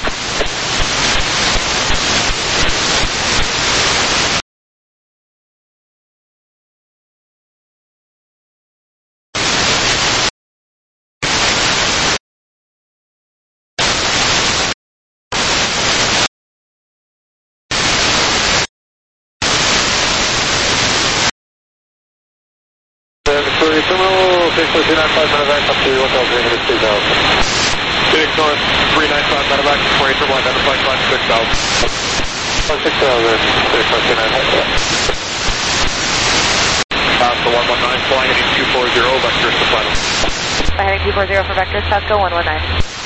Victoria Terminal, six four two nine five, medevac up to one thousand two thousand. Phoenix North, three nine five, medevac, Victoria Terminal, identified, five six thousand. six thousand, six four two nine five. Pasco one one nine, flying heading two four zero, vectors to final. Heading two four zero for vectors, Pasco one one nine.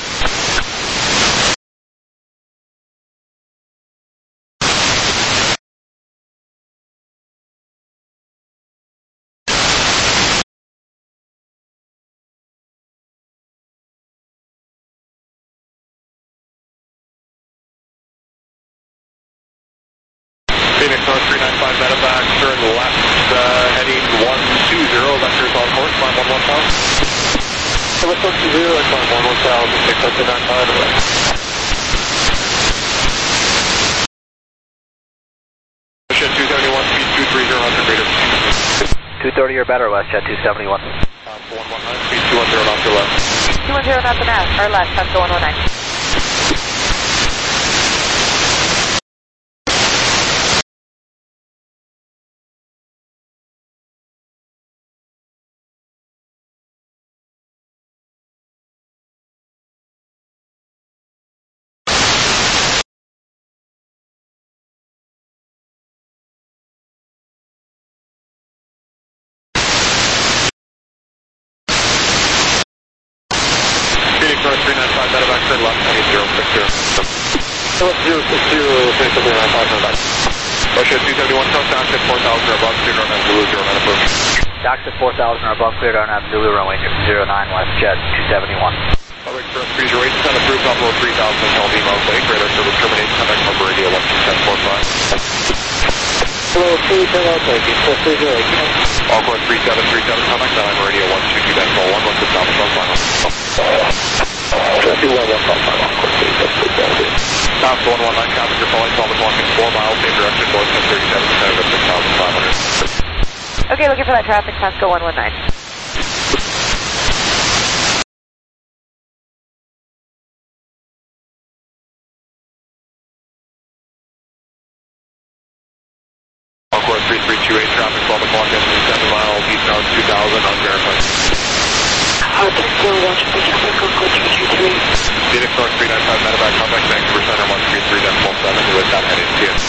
Phoenix North three nine five, medevac, turn left, uh, heading one two zero, vectors on course, climb one one thousand. one two zero, climb one one thousand, six four two nine five, away. WestJet two seventy-one, speed two three zero, one hundred meters. two thirty or better, WestJet two seventy-one. Pasco one one nine, speed two one zero, knots your left. two one zero knots to mass, or left, Pasco one one nine. Phoenix North three nine five, medevac, turn left, heading zero six zero. zero six zero, three seven nine five nine. Russia two seventy-one, cross down at four thousand or above, clear on Zulu zero nine approach. Docs at four thousand or above, cleared on Zulu runway zero nine west, jet two seventy-one. Public express freeze your rates, send approved off road three thousand, L B miles late, radar service terminate, contact number radio one two seven four five. Hello, three seven, taking three zero eight. All course three seven three seven, contact nine radio one two two decimal one, what's the south south final? two one one five five, all course three seven three seven. South one one nine, passenger following, Thomas walking four miles, same direction, north ten thirty-seven, center of six thousand five hundred. Okay, looking for that traffic, Pasco one one nine. All course three three two eight, traffic twelve o'clock, seven miles, eastbound two thousand, unverified. Contact zero one, traffic traffic, on course three three two eight. Phoenix North three nine five, medevac, contact Vancouver Center one three three decimal seven, with that head in T S.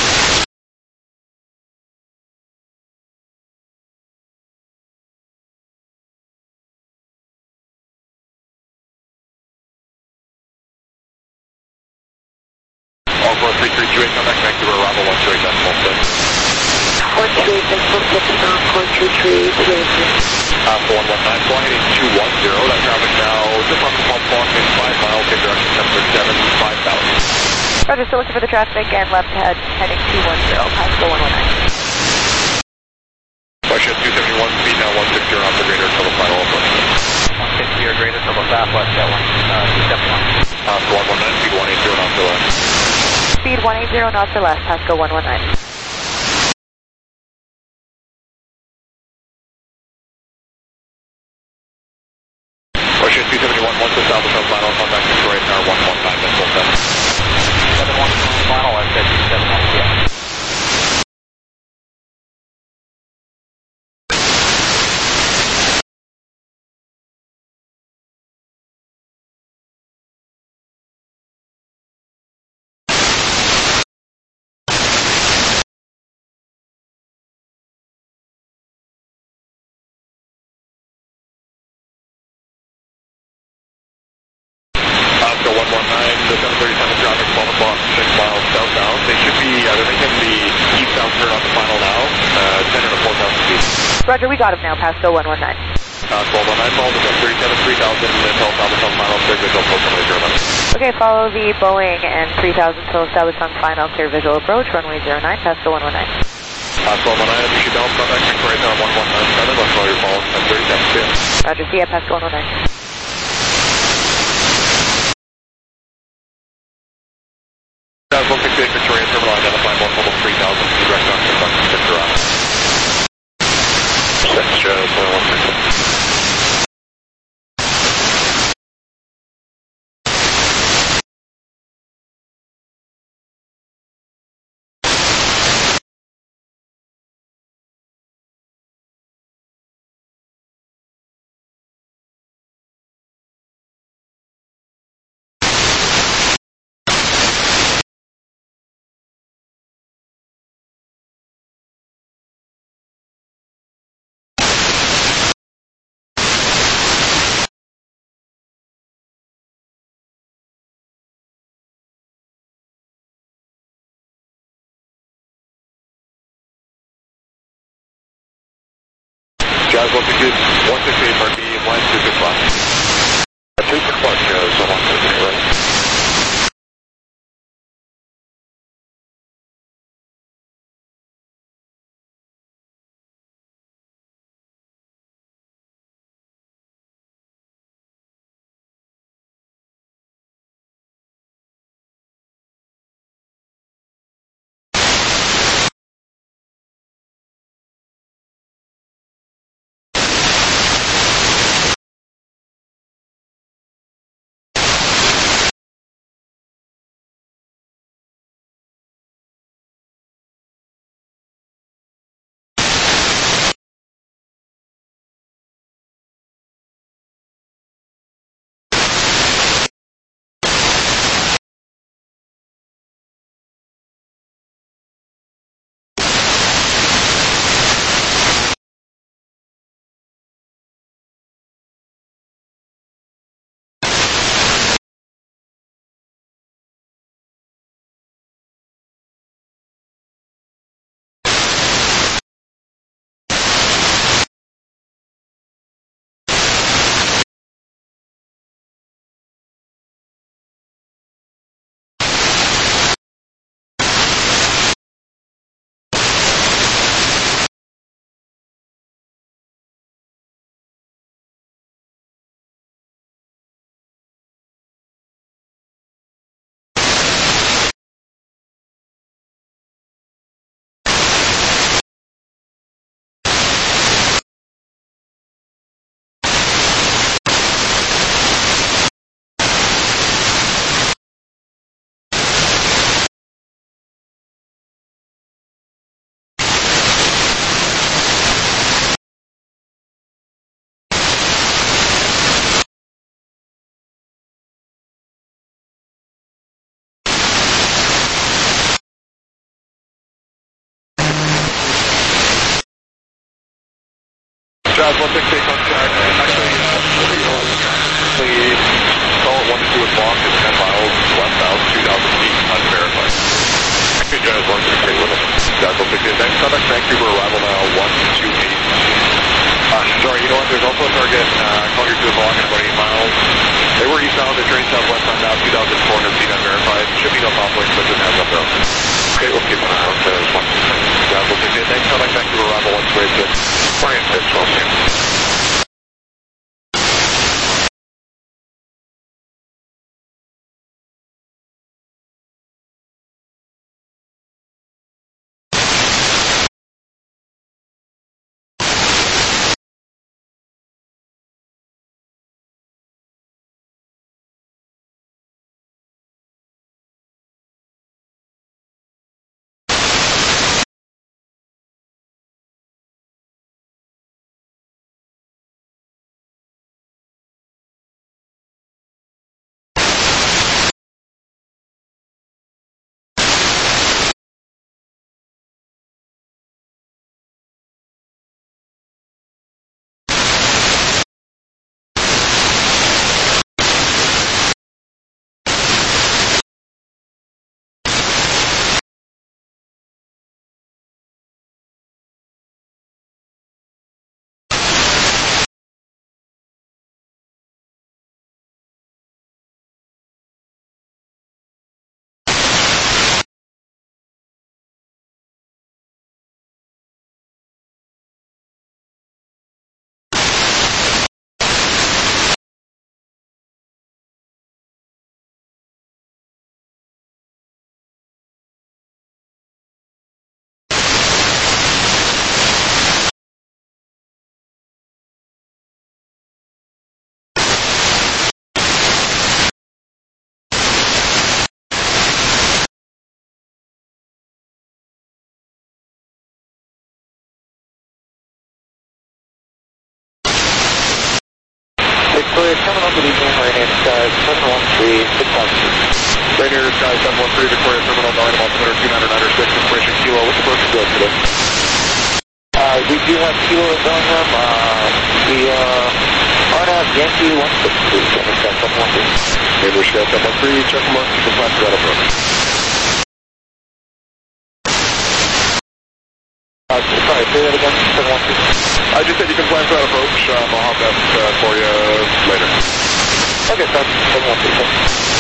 All course three three two eight, contact Vancouver, Bravo one two eight decimal six. one two eight decimal six, on course three three two eight. Alpha one one nine, flying heading two one zero, that traffic now just off the twelve clock in five miles, same direction, ten thirty-seven, five thousand. Roger, still looking for the traffic and left head heading two one zero, Pasco one one nine. Russia two seventy-one, speed now one sixty off the radar until the final approach. one sixty or greater till the southwest, jet one two seventy-one. Pasco one one nine, speed one eighty knots or less. Speed one eighty knots or less, Pasco one one nine. Russia two seventy-one, once the south of final, contact Victoria Tower one one nine, decimal seven. seven one final, I said two seven one, yeah. Pasco one one nine, the seven thirty-seven traffic, twelve o'clock, six miles southbound. They should be, uh, they're making the eastbound turn on the final now, uh, ten to four thousand feet. Roger, we got him now, Pasco one one nine. Pasco one one nine, follow the seven thirty-seven, three thousand, until south of final, clear visual approach runway zero nine. Okay, follow the Boeing and three thousand till establishing final, clear visual approach, runway zero nine, Pasco one one nine. Pasco one one nine, if you should balance, contact Victoria Tower one one nine seven, let's call your follow ten thirty-seven, see ya. Roger, see ya, Pasco one one nine. one sixty-eight Victoria Terminal, identify one total three thousand, direct on to Victor Rock. six, uh, one sixty. Jazz one sixty-eight, one sixty-eight, R B, line two six one. two six one, Jazz one sixty-eight, right? Jazz one six eight contact. Actually, uh, the call at one two block is ten miles westbound, two thousand feet, unverified. Actually, Jazz one six eight limit. Jazz one six eight, next contact Vancouver, arrival now one two eight. Uh, sorry, you know what, there's also a target, uh, calling to the block at about eight miles. They were eastbound, they're turning southwestbound now, two thousand four hundred feet unverified. Should be no conflict, but just heads up there. Okay, we'll keep an eye out. There's one two six. Jazz one six eight, next contact Vancouver, arrival one two eight six. Brian six, twelve six. Victoria, coming up with evening, Rainier Sky, seven one three, six thousand. Rainier Sky, seven one three, Victoria, Terminal nine, altimeter two nine nine six, information Kilo. What's the approach to go today? Uh, we do have Kilo in Bellingham. Uh, we uh, are at Yankee one six three, Rainier Sky, seven one three. Rainier Sky, seven one three, check mark, you can plan for that approach. Uh, sorry, say that again, seven one three. I just said you can plan for that approach. Um, I'll have that uh, for you later. Okay, seven one three.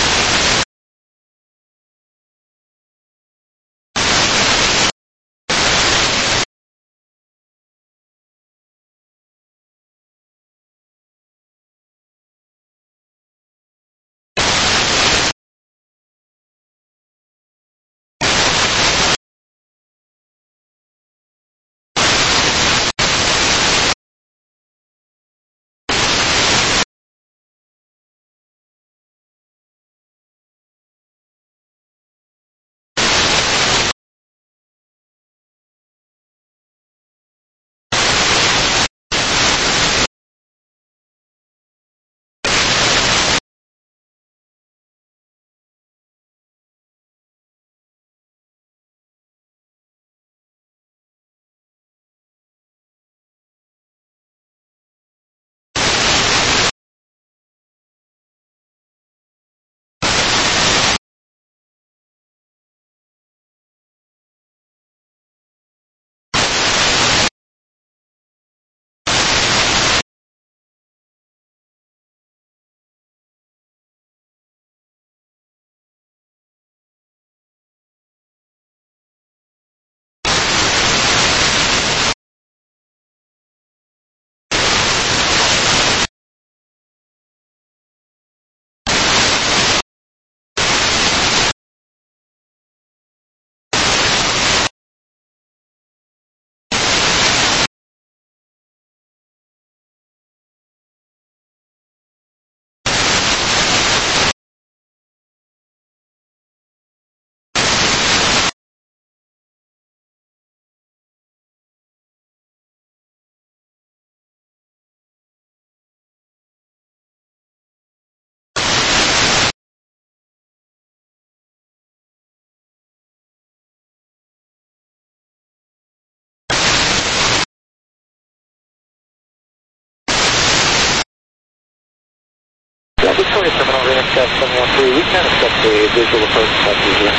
Aircraft seven one three, we can accept a visual approach taxi here.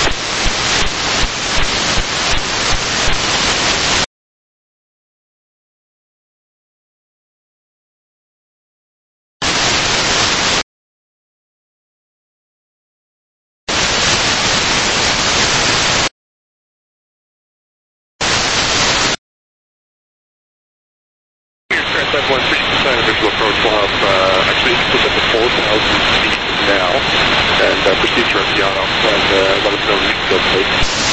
seven one three, sign a visual approach. We'll have, uh, actually, just up to four thousand feet now, and uh, proceed to Rapiano, and uh, let us know the next field, please.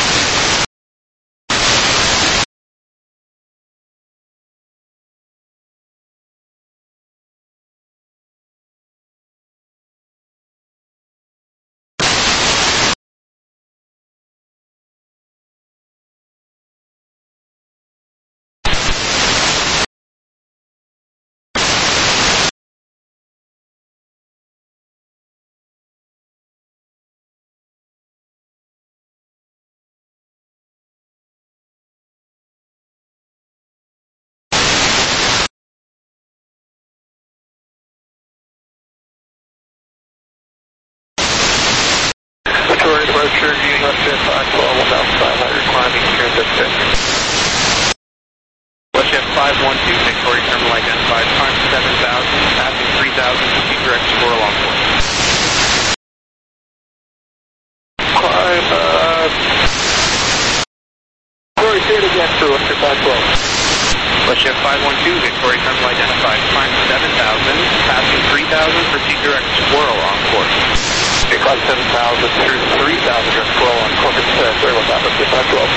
Victoria departure, U S Jet five twelve, one thousand five hundred, climbing, transit six. WestJet five one two, Victoria terminal identified, climb seven thousand, passing three thousand, proceed direct to Squirrel on course. Climb, uh... Victoria, say it again for WestJet five twelve. WestJet five one two, Victoria terminal identified, climb seven thousand, passing three thousand, proceed direct to Squirrel on course. Okay, climb seven thousand through three thousand, just Squirrel on course. Uh, sorry about that, WestJet five twelve.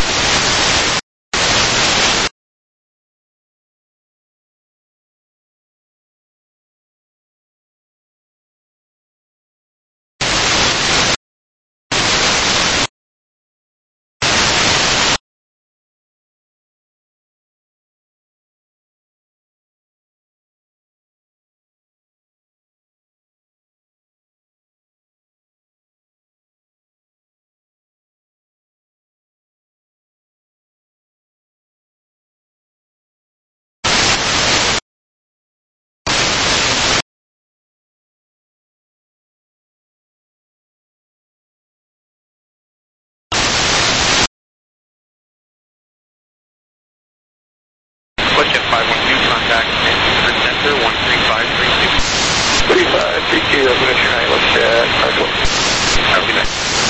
WestJet five one two, contact Manchester Center one three five three two. three five three two, that's Minister nine, WestJet five twelve. Have a good night.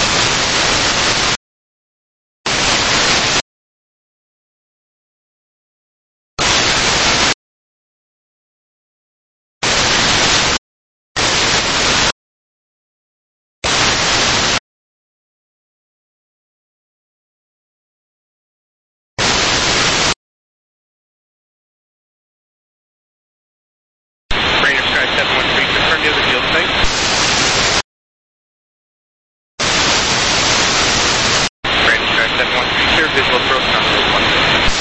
Ranger Sky seven one three, confirm near the field site. Ranger Sky seven one three, clear visual approach on road one six.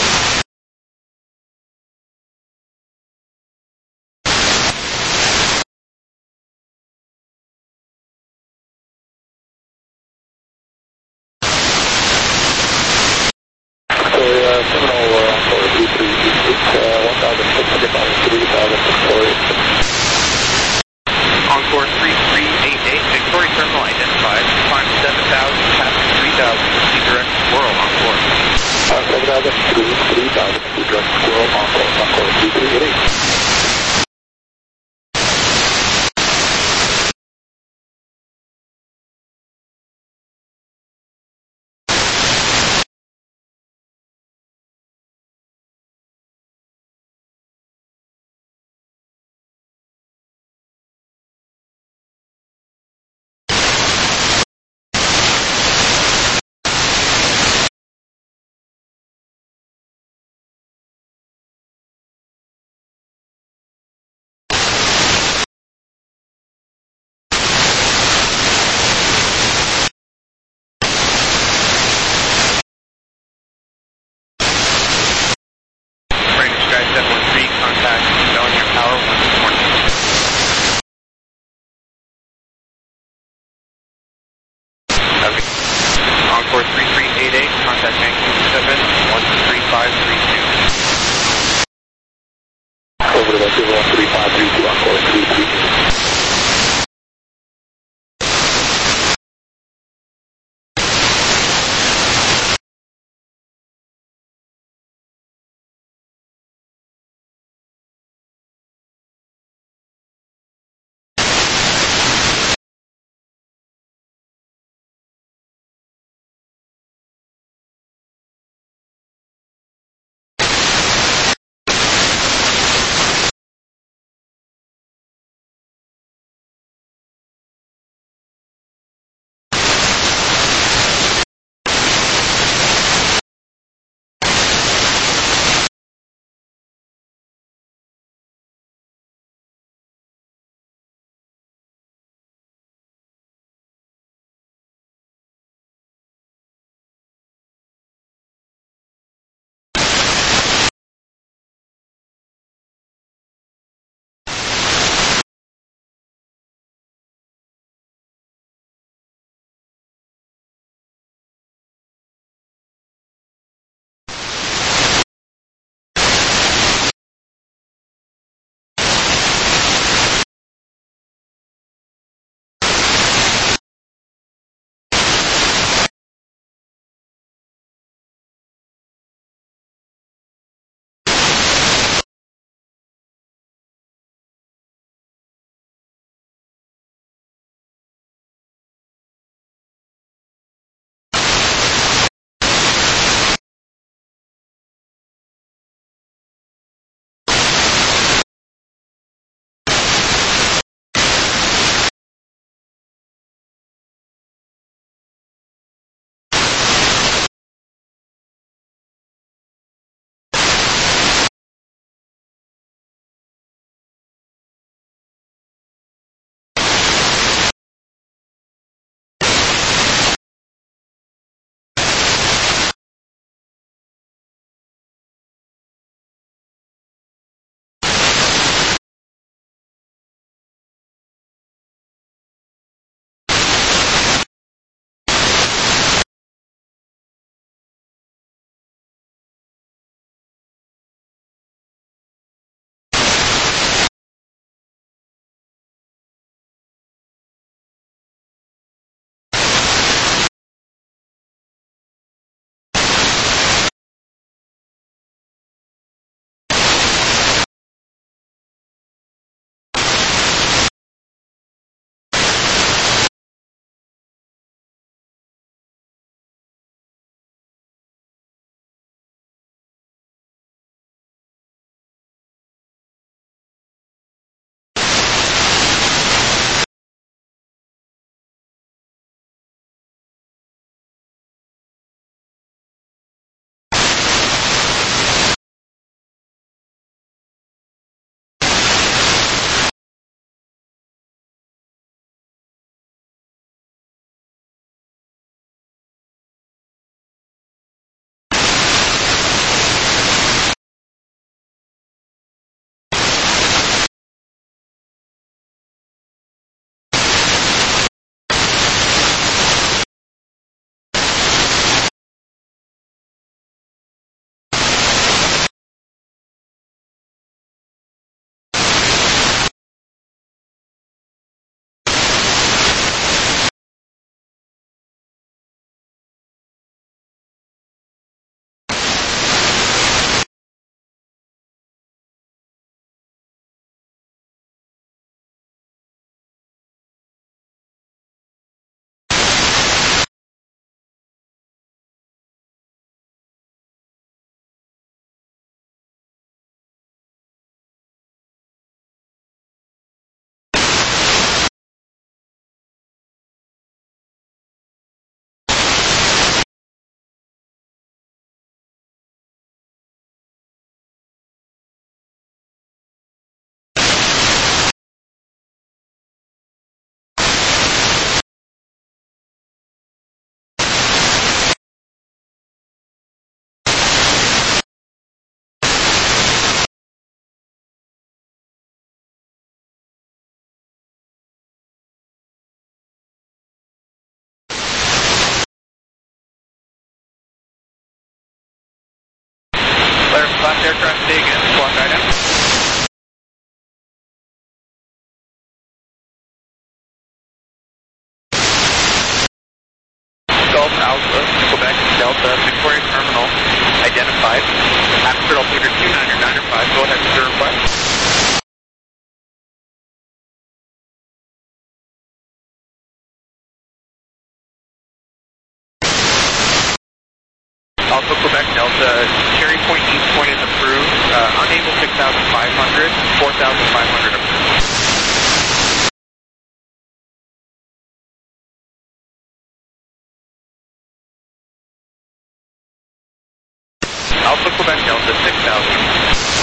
Victoria, Seminole, uh, on course three three two six, uh, one thousand six hundred miles, three thousand, Victoria. On course three three eight eight, Victoria terminal identified, climb seven thousand, passing three thousand, proceed direct to Squirrel on course. Uh, seven thousand, three, three thousand, direct Squirrel on course, on course three three eight eight. Last aircraft stay again, squawk item. Gulf Alpha, Quebec Delta, Victoria Terminal, identified. Astrid altimeter two nine nine five, go ahead with your request. Alpha Quebec Delta, Cherry Point East Point is approved. Uh, unable six thousand five hundred, four thousand five hundred approved. Alpha Quebec Delta, six thousand.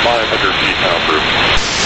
five hundred feet now, Bruce.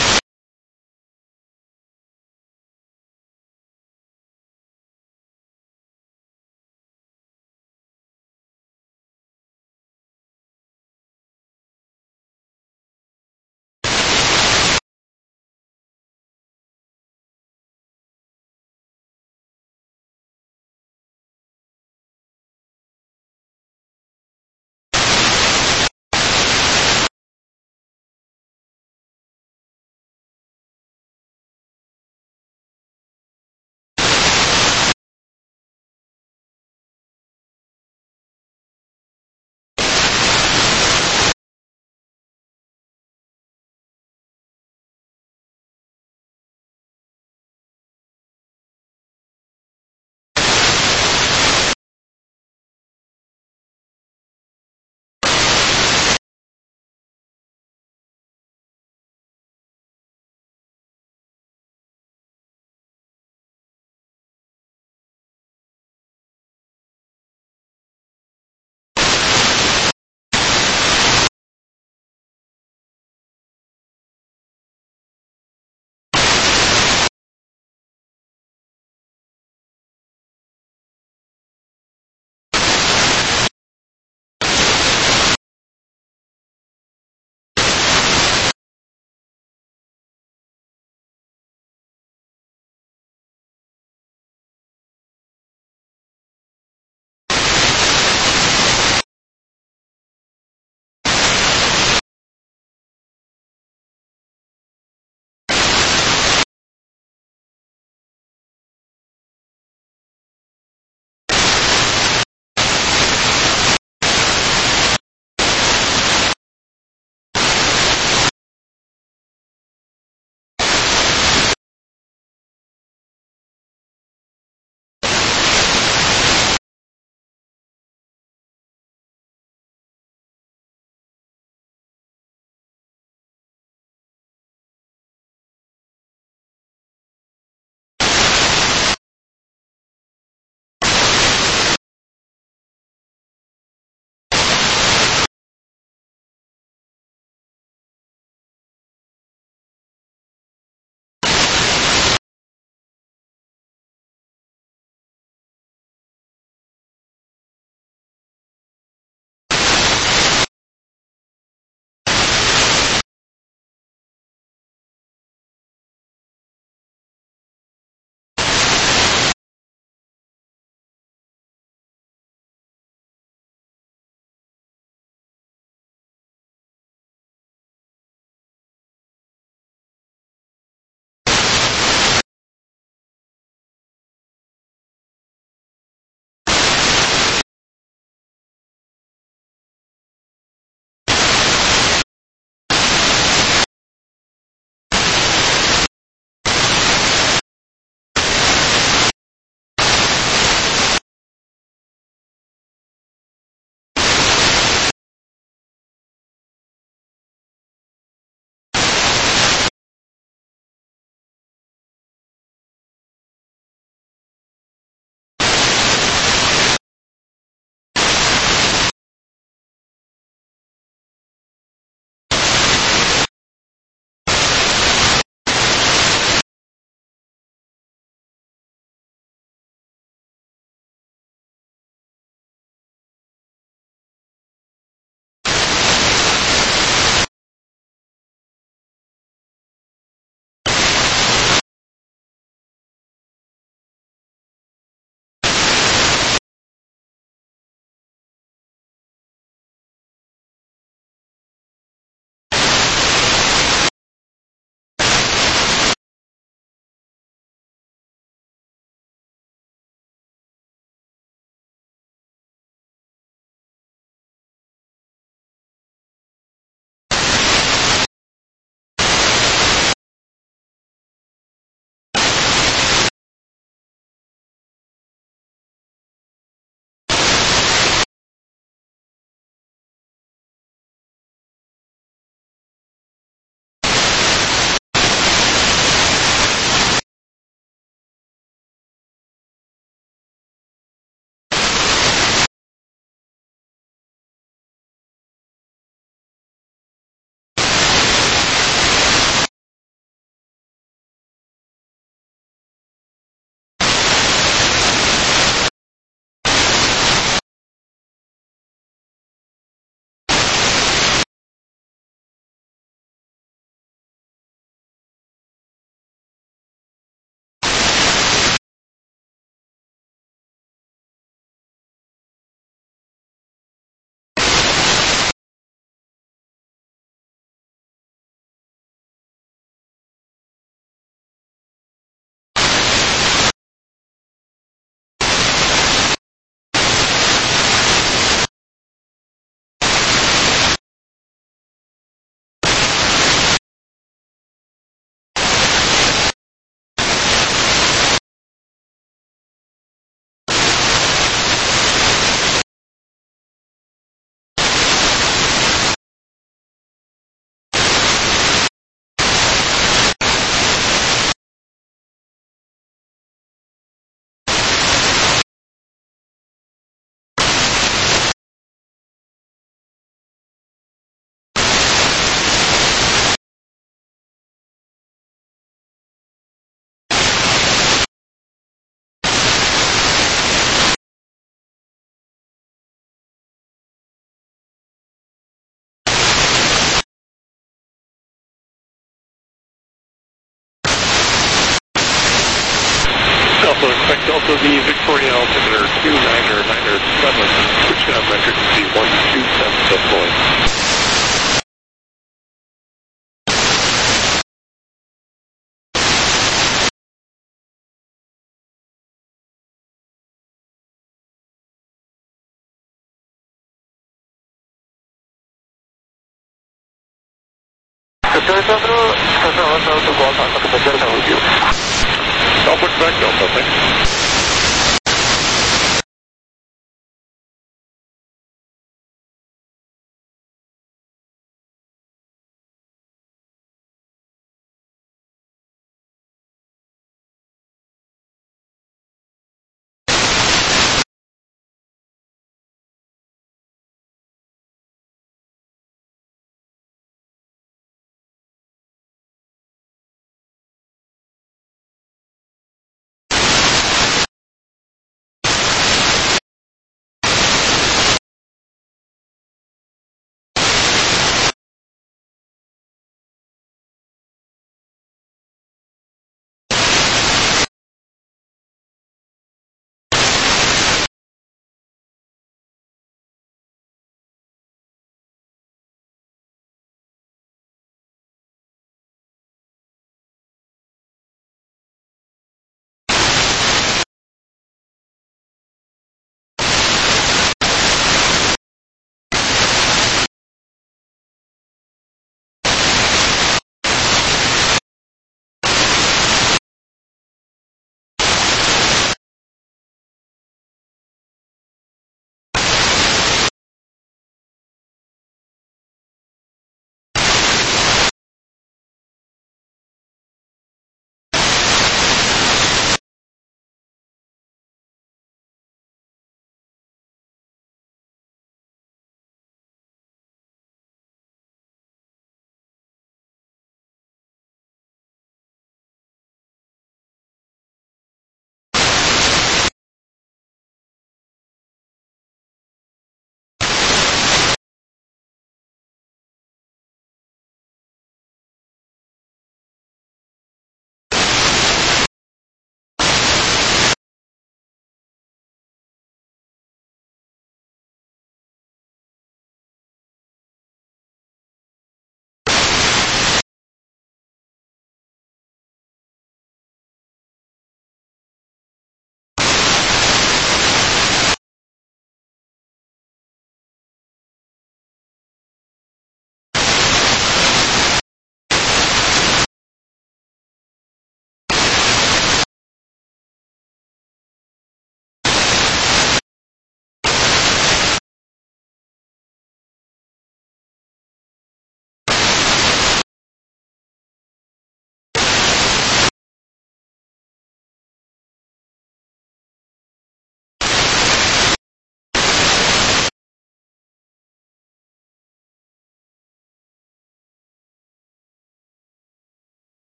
also expect Delta the Victoria altimeter two niner niner seven, switch down metric to be one two seven decibel. Southward back Delta, thanks.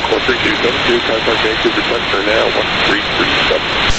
four three two seven two, contact Vancouver Center now, one three three seven.